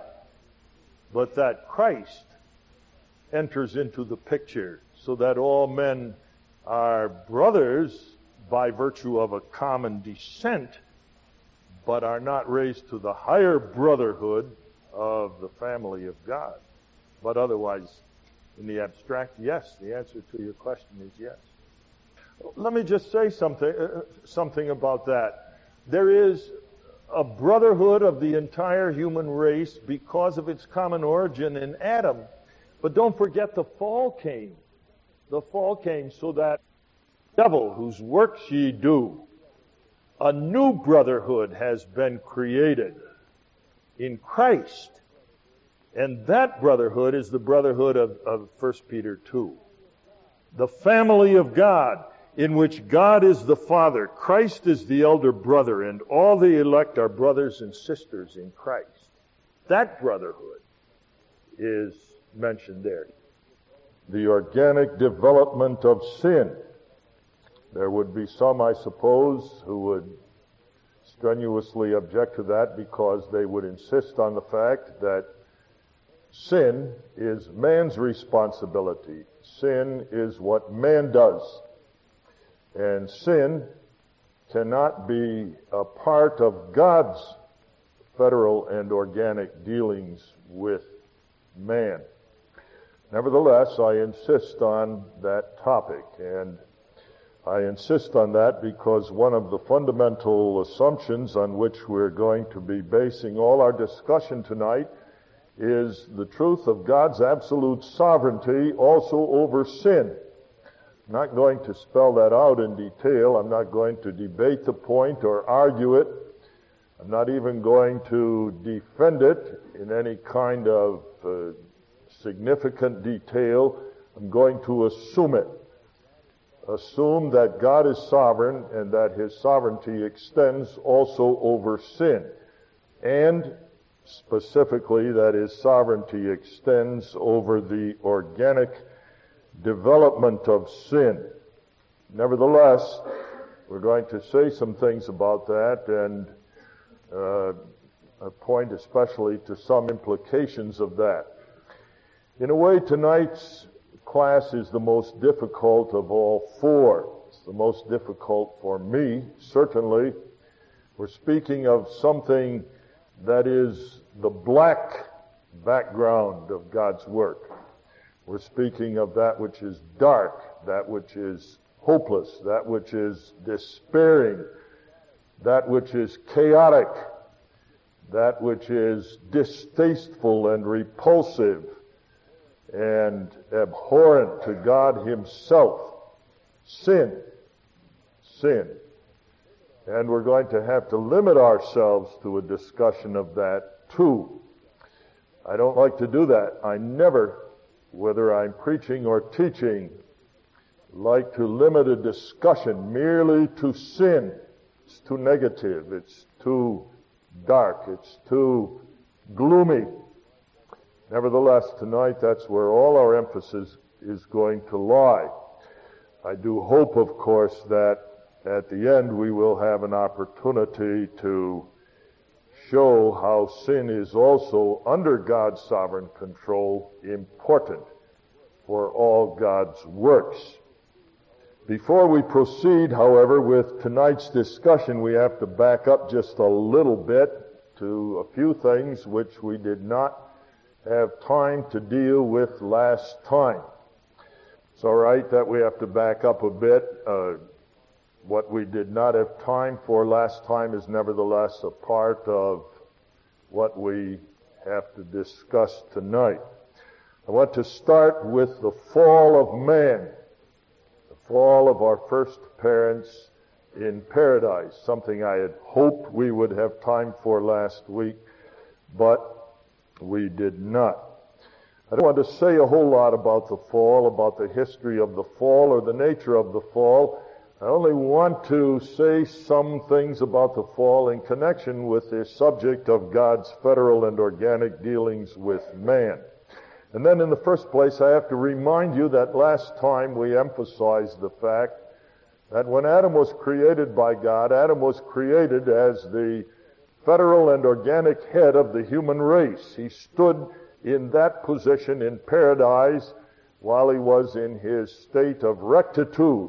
but that Christ enters into the picture so that all men are brothers by virtue of a common descent, but are not raised to the higher brotherhood of the family of God. But otherwise, in the abstract, yes, the answer to your question is yes. Let me just say something, uh, something about that. There is a brotherhood of the entire human race because of its common origin in Adam. But don't forget the fall came. The fall came so that the devil, whose works ye do, a new brotherhood has been created in Christ. And that brotherhood is the brotherhood of, of First Peter two. The family of God, in which God is the Father, Christ is the elder brother, and all the elect are brothers and sisters in Christ. That brotherhood is mentioned there. The organic development of sin. There would be some, I suppose, who would strenuously object to that because they would insist on the fact that sin is man's responsibility. Sin is what man does. And sin cannot be a part of God's federal and organic dealings with man. Nevertheless, I insist on that topic, and I insist on that because one of the fundamental assumptions on which we're going to be basing all our discussion tonight is the truth of God's absolute sovereignty also over sin. I'm not going to spell that out in detail. I'm not going to debate the point or argue it. I'm not even going to defend it in any kind of uh, significant detail. I'm going to assume it. Assume that God is sovereign and that his sovereignty extends also over sin. And specifically that his sovereignty extends over the organic development of sin. Nevertheless, we're going to say some things about that and uh, point especially to some implications of that. In a way, tonight's class is the most difficult of all four. It's the most difficult for me, certainly. We're speaking of something that is the black background of God's work. We're speaking of that which is dark, that which is hopeless, that which is despairing, that which is chaotic, that which is distasteful and repulsive and abhorrent to God himself. Sin. Sin. And we're going to have to limit ourselves to a discussion of that too. I don't like to do that. I never, whether I'm preaching or teaching, like to limit a discussion merely to sin. It's too negative. It's too dark. It's too gloomy. Nevertheless, tonight that's where all our emphasis is going to lie. I do hope, of course, that at the end we will have an opportunity to show how sin is also, under God's sovereign control, important for all God's works. Before we proceed, however, with tonight's discussion, we have to back up just a little bit to a few things which we did not have time to deal with last time. It's all right that we have to back up a bit. Uh, what we did not have time for last time is nevertheless a part of what we have to discuss tonight. I want to start with the fall of man, the fall of our first parents in paradise, something I had hoped we would have time for last week, but we did not. I don't want to say a whole lot about the fall, about the history of the fall or the nature of the fall. I only want to say some things about the fall in connection with the subject of God's federal and organic dealings with man. And then in the first place, I have to remind you that last time we emphasized the fact that when Adam was created by God, Adam was created as the federal and organic head of the human race. He stood in that position in paradise while he was in his state of rectitude.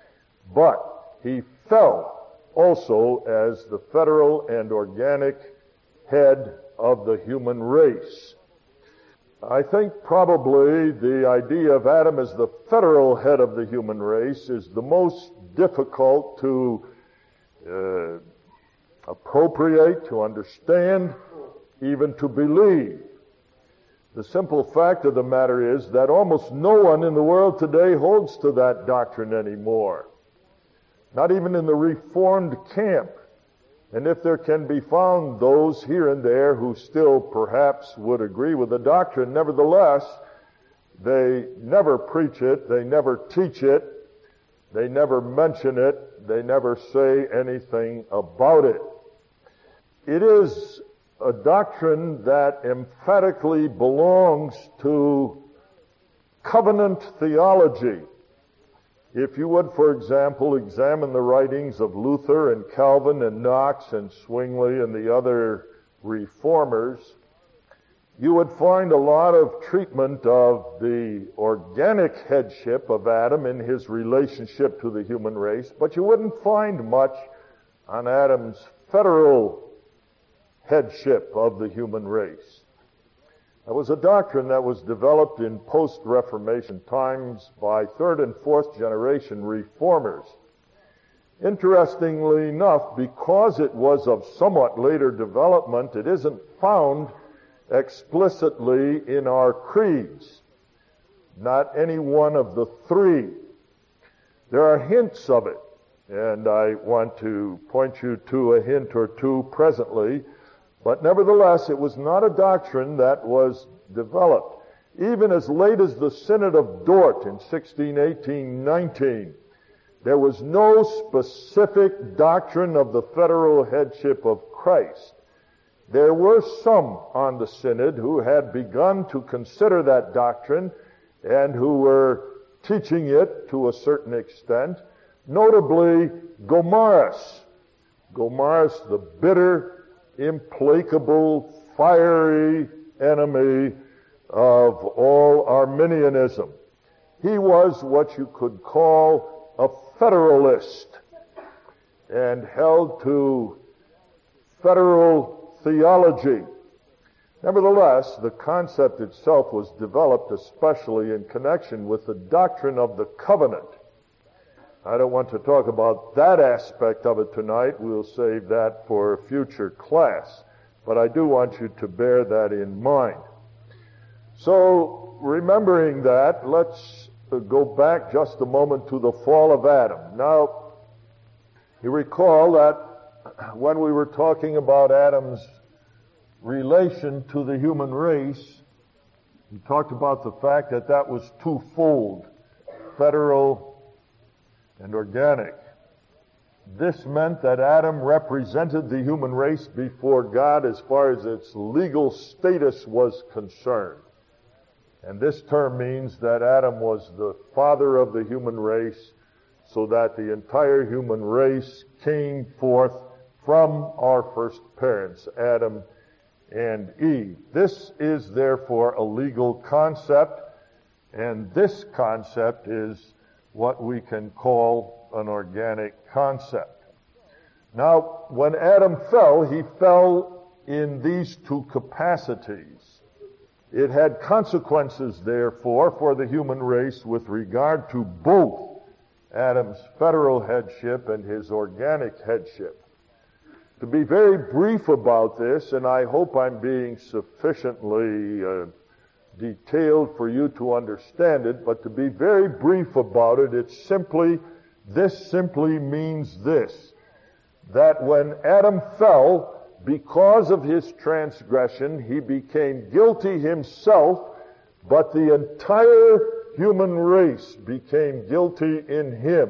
But he fell also as the federal and organic head of the human race. I think probably the idea of Adam as the federal head of the human race is the most difficult to uh, appropriate, to understand, even to believe. The simple fact of the matter is that almost no one in the world today holds to that doctrine anymore. Not even in the Reformed camp. And if there can be found those here and there who still perhaps would agree with the doctrine, nevertheless, they never preach it, they never teach it, they never mention it, they never say anything about it. It is a doctrine that emphatically belongs to covenant theology. If you would, for example, examine the writings of Luther and Calvin and Knox and Zwingli and the other reformers, you would find a lot of treatment of the organic headship of Adam in his relationship to the human race, but you wouldn't find much on Adam's federal headship of the human race. That was a doctrine that was developed in post-Reformation times by third and fourth generation reformers. Interestingly enough, because it was of somewhat later development, it isn't found explicitly in our creeds. Not any one of the three. There are hints of it, and I want to point you to a hint or two presently, but nevertheless, it was not a doctrine that was developed. Even as late as the Synod of Dort in sixteen eighteen nineteen, there was no specific doctrine of the federal headship of Christ. There were some on the Synod who had begun to consider that doctrine and who were teaching it to a certain extent, notably Gomarus. Gomarus, the bitter, implacable, fiery enemy of all Arminianism. He was what you could call a federalist and held to federal theology. Nevertheless, the concept itself was developed especially in connection with the doctrine of the covenant. I don't want to talk about that aspect of it tonight. We'll save that for a future class. But I do want you to bear that in mind. So, remembering that, let's go back just a moment to the fall of Adam. Now, you recall that when we were talking about Adam's relation to the human race, we talked about the fact that that was twofold, federal and organic. This meant that Adam represented the human race before God as far as its legal status was concerned. And this term means that Adam was the father of the human race, so that the entire human race came forth from our first parents, Adam and Eve. This is therefore a legal concept, and this concept is what we can call an organic concept. Now, when Adam fell, he fell in these two capacities. It had consequences, therefore, for the human race with regard to both Adam's federal headship and his organic headship. To be very brief about this, and I hope I'm being sufficiently uh, detailed for you to understand it, but to be very brief about it, it's simply, this simply means this, that when Adam fell, because of his transgression, he became guilty himself, but the entire human race became guilty in him.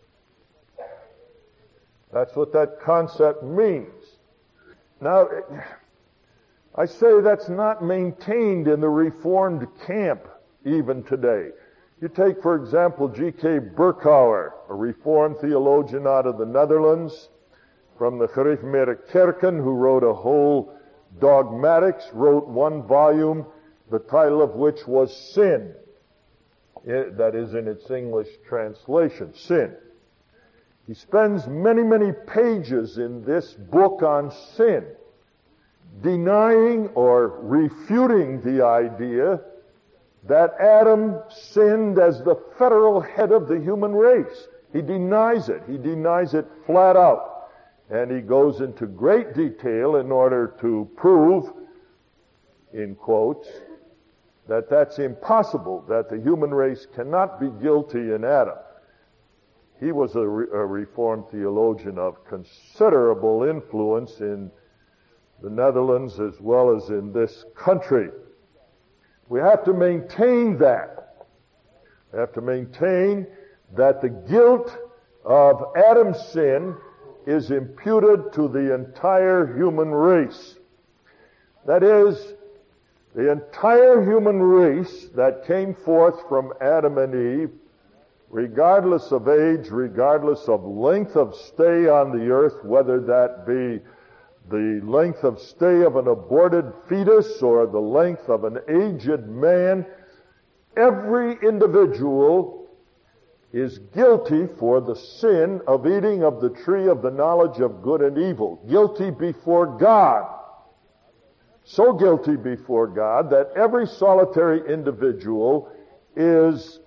That's what that concept means. Now, I say that's not maintained in the Reformed camp even today. You take, for example, G K Berkouwer, a Reformed theologian out of the Netherlands, from the Gereformeerde Kerken, who wrote a whole dogmatics, wrote one volume, the title of which was Sin. It, that is in its English translation, Sin. He spends many, many pages in this book on sin, denying or refuting the idea that Adam sinned as the federal head of the human race. He denies it. He denies it flat out. And he goes into great detail in order to prove, in quotes, that that's impossible, that the human race cannot be guilty in Adam. He was a, re- a Reformed theologian of considerable influence in the Netherlands as well as in this country. We have to maintain that. We have to maintain that the guilt of Adam's sin is imputed to the entire human race. That is, the entire human race that came forth from Adam and Eve, regardless of age, regardless of length of stay on the earth, whether that be the length of stay of an aborted fetus or the length of an aged man, every individual is guilty for the sin of eating of the tree of the knowledge of good and evil. Guilty before God. So guilty before God that every solitary individual is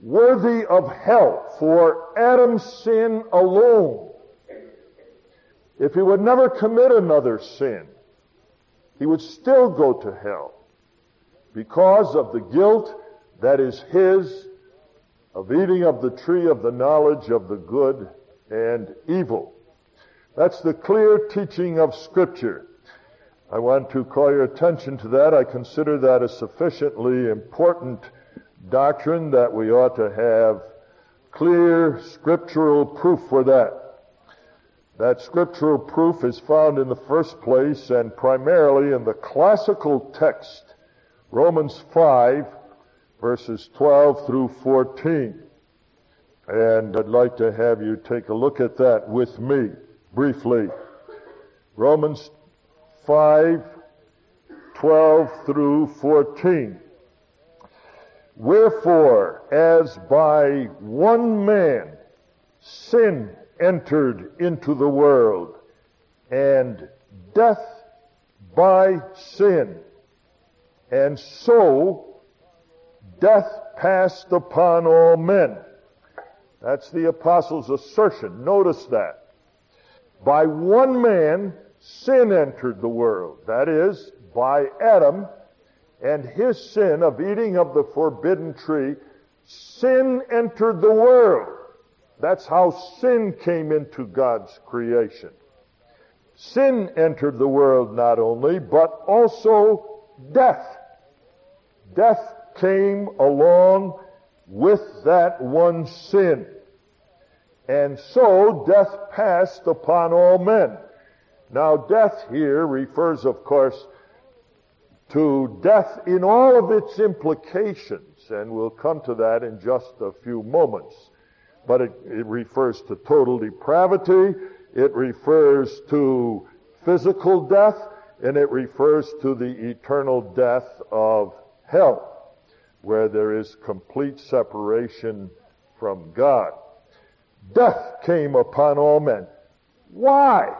worthy of hell for Adam's sin alone. If he would never commit another sin, he would still go to hell because of the guilt that is his of eating of the tree of the knowledge of the good and evil. That's the clear teaching of Scripture. I want to call your attention to that. I consider that a sufficiently important doctrine that we ought to have clear scriptural proof for that. That scriptural proof is found in the first place and primarily in the classical text, Romans five, verses twelve through fourteen. And I'd like to have you take a look at that with me briefly. Romans five, twelve through fourteen. Wherefore, as by one man sin entered into the world, and death by sin, and so death passed upon all men. That's the apostle's assertion. Notice that. By one man sin entered the world. That is, by Adam and his sin of eating of the forbidden tree, sin entered the world. That's how sin came into God's creation. Sin entered the world not only, but also death. Death came along with that one sin. And so death passed upon all men. Now death here refers, of course, to death in all of its implications, and we'll come to that in just a few moments. But it, it refers to total depravity, it refers to physical death, and it refers to the eternal death of hell, where there is complete separation from God. Death came upon all men. Why?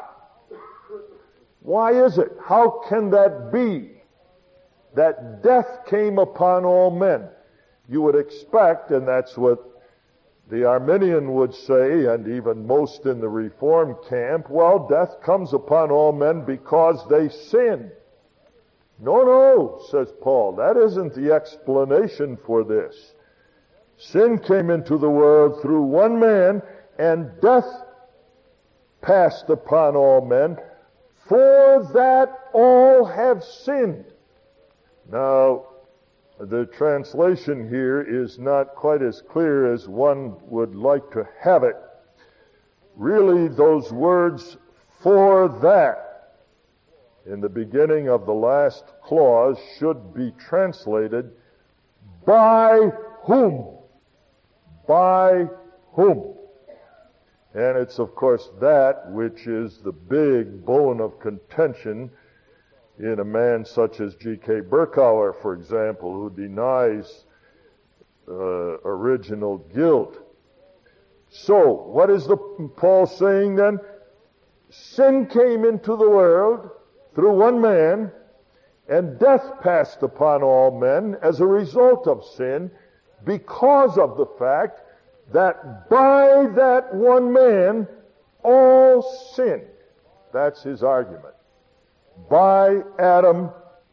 Why is it? How can that be? That death came upon all men. You would expect, and that's what the Arminian would say, and even most in the Reformed camp, well, death comes upon all men because they sin. No, no, says Paul, that isn't the explanation for this. Sin came into the world through one man, and death passed upon all men, for that all have sinned. Now, the translation here is not quite as clear as one would like to have it. Really, those words, for that, in the beginning of the last clause, should be translated, by whom? By whom? And it's, of course, that which is the big bone of contention in a man such as G K Berkouwer, for example, who denies uh, original guilt. So, what is the Paul saying then? Sin came into the world through one man, and death passed upon all men as a result of sin, because of the fact that by that one man all sinned. That's his argument. By Adam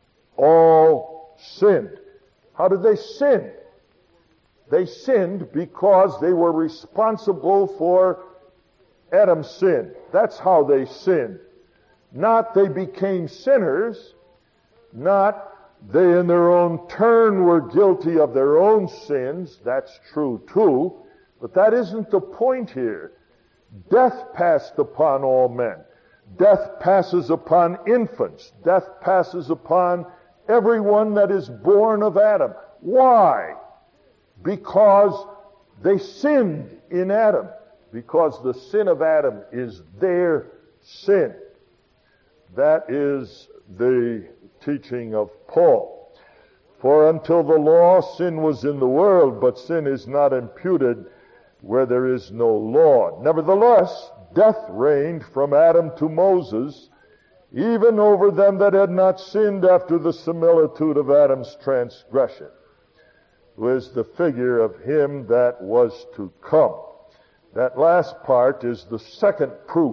all sinned. How did they sin? They sinned because they were responsible for Adam's sin. That's how they sinned. Not they became sinners, not they in their own turn were guilty of their own sins. That's true too. But that isn't the point here. Death passed upon all men. Death passes upon infants. Death passes upon everyone that is born of Adam. Why? Because they sinned in Adam. Because the sin of Adam is their sin. That is the teaching of Paul. For until the law, sin was in the world, but sin is not imputed where there is no law. Nevertheless, death reigned from Adam to Moses, even over them that had not sinned after the similitude of Adam's transgression. was the figure of him that was to come. That last part is the second proof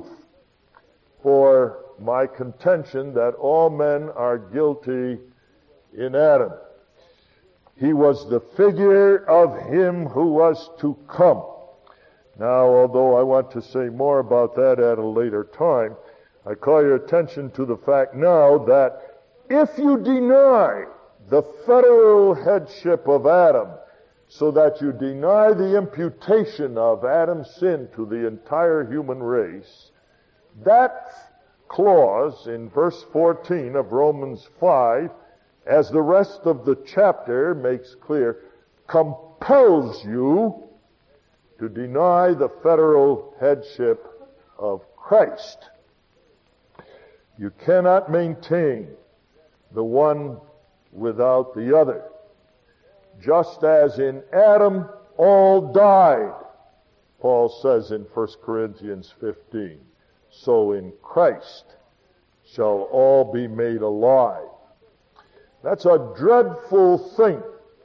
for my contention that all men are guilty in Adam. He was the figure of him who was to come. Now, although I want to say more about that at a later time, I call your attention to the fact now that if you deny the federal headship of Adam, so that you deny the imputation of Adam's sin to the entire human race, that clause in verse fourteen of Romans five, as the rest of the chapter makes clear, compels you to deny the federal headship of Christ. You cannot maintain the one without the other. Just as in Adam all died, Paul says in First Corinthians fifteen, so in Christ shall all be made alive. That's a dreadful thing.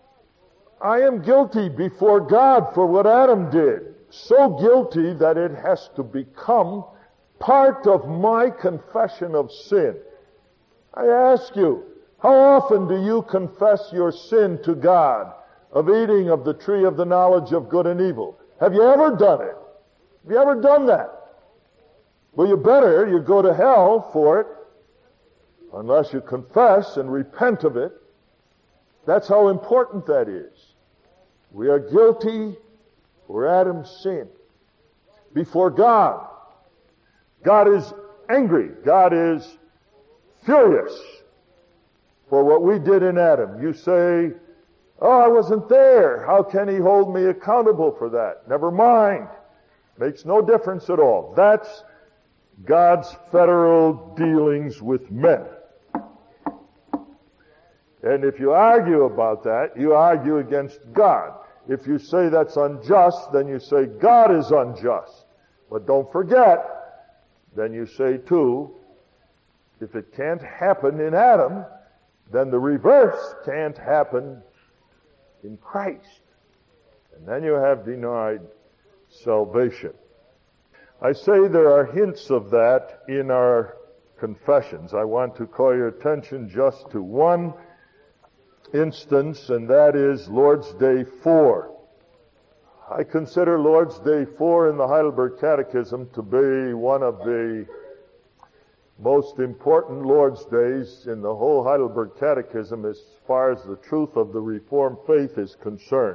I am guilty before God for what Adam did. So guilty that it has to become part of my confession of sin. I ask you, how often do you confess your sin to God of eating of the tree of the knowledge of good and evil? Have you ever done it? Have you ever done that? Well, you better. You go to hell for it unless you confess and repent of it. That's how important that is. We are guilty for Adam's sin before God. God is angry. God is furious for what we did in Adam. You say, oh, I wasn't there. How can he hold me accountable for that? Never mind. Makes no difference at all. That's God's federal dealings with men. And if you argue about that, you argue against God. If you say that's unjust, then you say God is unjust. But don't forget, then you say too, if it can't happen in Adam, then the reverse can't happen in Christ. And then you have denied salvation. I say there are hints of that in our confessions. I want to call your attention just to one instance, and that is Lord's Day four. I consider Lord's Day four in the Heidelberg Catechism to be one of the most important Lord's Days in the whole Heidelberg Catechism as far as the truth of the Reformed faith is concerned.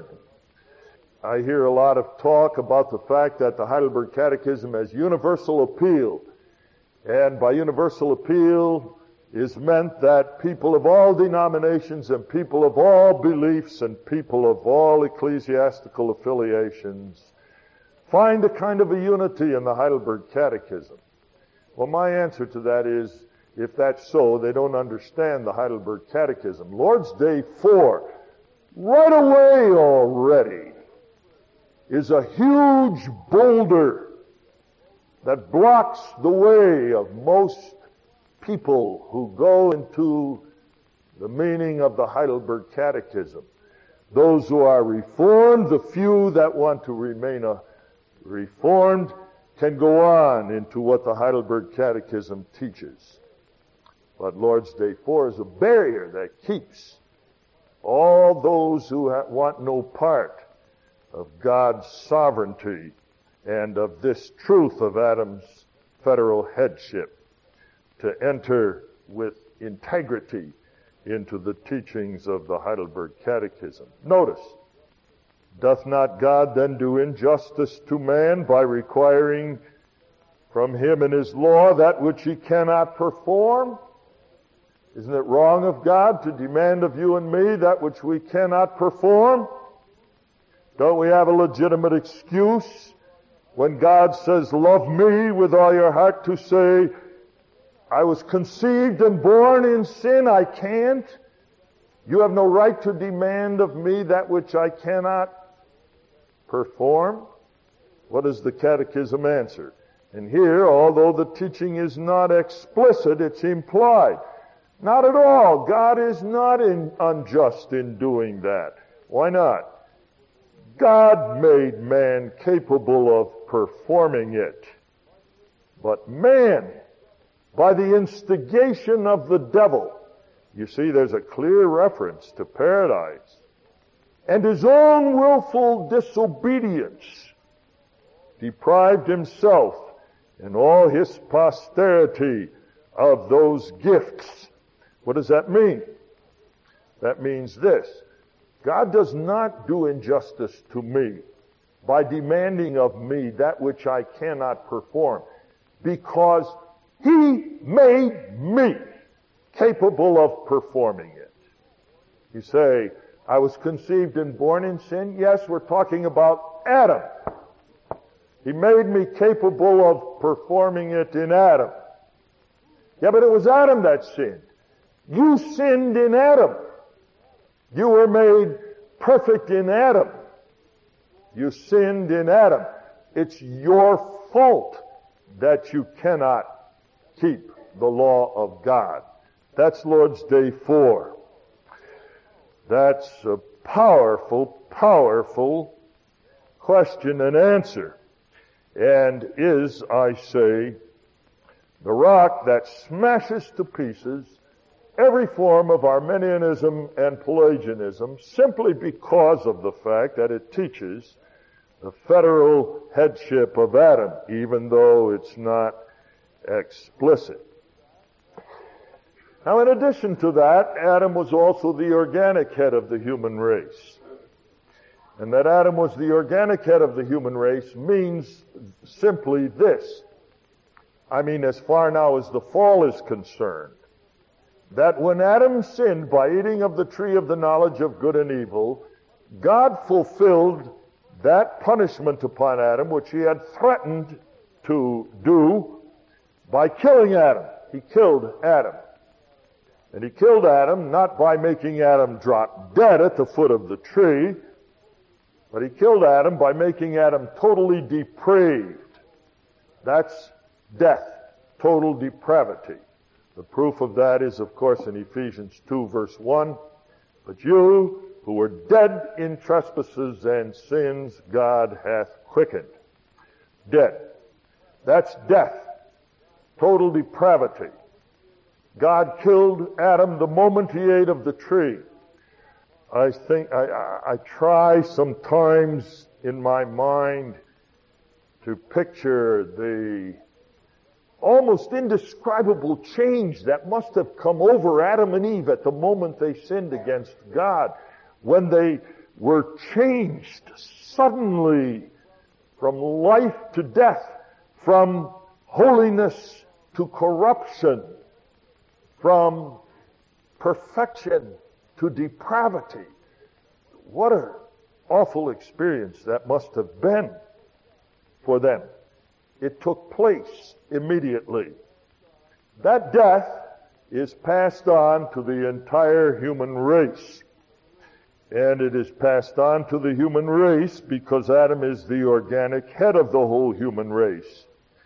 I hear a lot of talk about the fact that the Heidelberg Catechism has universal appeal, and by universal appeal is meant that people of all denominations and people of all beliefs and people of all ecclesiastical affiliations find a kind of a unity in the Heidelberg Catechism. Well, my answer to that is, if that's so, they don't understand the Heidelberg Catechism. Lord's Day four, right away already, is a huge boulder that blocks the way of most people who go into the meaning of the Heidelberg Catechism. Those who are reformed, the few that want to remain a reformed, can go on into what the Heidelberg Catechism teaches. But Lord's Day four is a barrier that keeps all those who ha- want no part of God's sovereignty and of this truth of Adam's federal headship to enter with integrity into the teachings of the Heidelberg Catechism. Notice, doth not God then do injustice to man by requiring from him in his law that which he cannot perform? Isn't it wrong of God to demand of you and me that which we cannot perform? Don't we have a legitimate excuse when God says, love me with all your heart, to say, I was conceived and born in sin, I can't? You have no right to demand of me that which I cannot perform? What does the Catechism answer? And here, although the teaching is not explicit, it's implied. Not at all. God is not in, unjust in doing that. Why not? God made man capable of performing it. But man, by the instigation of the devil, you see there's a clear reference to paradise, and his own willful disobedience, deprived himself and all his posterity of those gifts. What does that mean? That means this. God does not do injustice to me by demanding of me that which I cannot perform, because he made me capable of performing it. You say, I was conceived and born in sin? Yes, we're talking about Adam. He made me capable of performing it in Adam. Yeah, but it was Adam that sinned. You sinned in Adam. You were made perfect in Adam. You sinned in Adam. It's your fault that you cannot keep the law of God. That's Lord's Day four. That's a powerful, powerful question and answer. And is, I say, the rock that smashes to pieces every form of Arminianism and Pelagianism, simply because of the fact that it teaches the federal headship of Adam, even though it's not explicit. Now, in addition to that, Adam was also the organic head of the human race. And that Adam was the organic head of the human race means simply this. I mean, as far now as the fall is concerned, that when Adam sinned by eating of the tree of the knowledge of good and evil, God fulfilled that punishment upon Adam which he had threatened to do by killing Adam. He killed Adam. And he killed Adam not by making Adam drop dead at the foot of the tree, but he killed Adam by making Adam totally depraved. That's death, total depravity. The proof of that is, of course, in Ephesians two, verse one. But you, who were dead in trespasses and sins, God hath quickened. Dead. That's death. Total depravity. God killed Adam the moment he ate of the tree. I think, I, I, I try sometimes in my mind to picture the almost indescribable change that must have come over Adam and Eve at the moment they sinned against God, when they were changed suddenly from life to death, from holiness to corruption, from perfection to depravity. What an awful experience that must have been for them. It took place immediately. That death is passed on to the entire human race. And it is passed on to the human race because Adam is the organic head of the whole human race.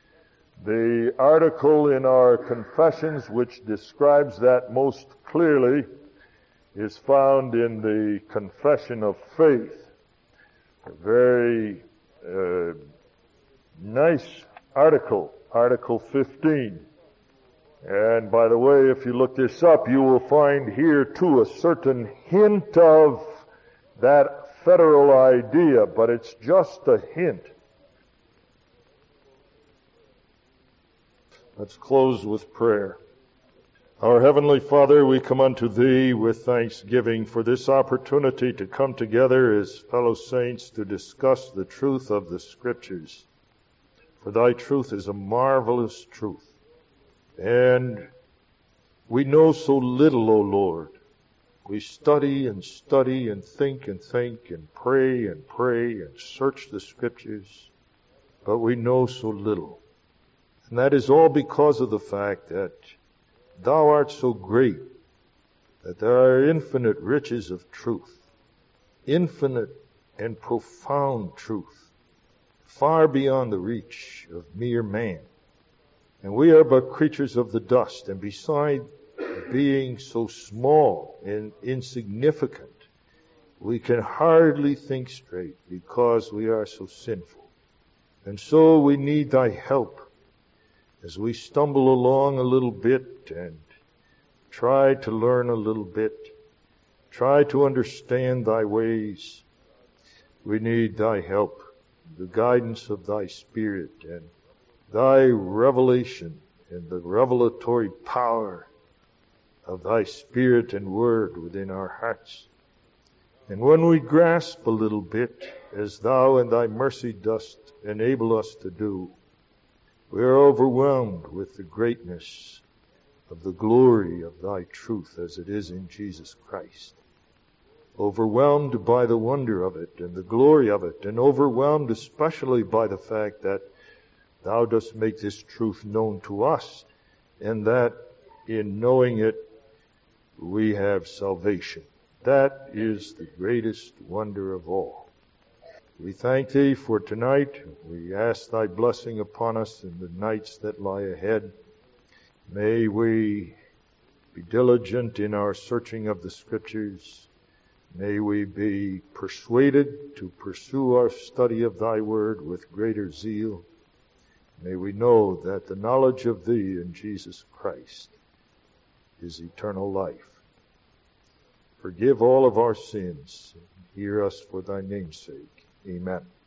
The article in our confessions which describes that most clearly is found in the Confession of Faith. A very uh, nice article, Article fifteen. And by the way, if you look this up, you will find here too a certain hint of that federal idea, but it's just a hint. Let's close with prayer. Our Heavenly Father, we come unto Thee with thanksgiving for this opportunity to come together as fellow saints to discuss the truth of the Scriptures. For Thy truth is a marvelous truth. And we know so little, O Lord. We study and study and think and think and pray and pray and search the Scriptures, but we know so little. And that is all because of the fact that Thou art so great, that there are infinite riches of truth, infinite and profound truth, far beyond the reach of mere man. And we are but creatures of the dust, and beside being so small and insignificant we can hardly think straight because we are so sinful. And so we need thy help as we stumble along a little bit and try to learn a little bit, try to understand thy ways. We need thy help, the guidance of thy Spirit and thy revelation and the revelatory power of thy Spirit and Word within our hearts. And when we grasp a little bit, as thou in thy mercy dost enable us to do, we are overwhelmed with the greatness of the glory of thy truth as it is in Jesus Christ. Overwhelmed by the wonder of it and the glory of it, and overwhelmed especially by the fact that thou dost make this truth known to us, and that in knowing it, we have salvation. That is the greatest wonder of all. We thank thee for tonight. We ask thy blessing upon us in the nights that lie ahead. May we be diligent in our searching of the Scriptures. May we be persuaded to pursue our study of thy word with greater zeal. May we know that the knowledge of thee in Jesus Christ is eternal life. Forgive all of our sins. Hear us for thy name's sake. Amen.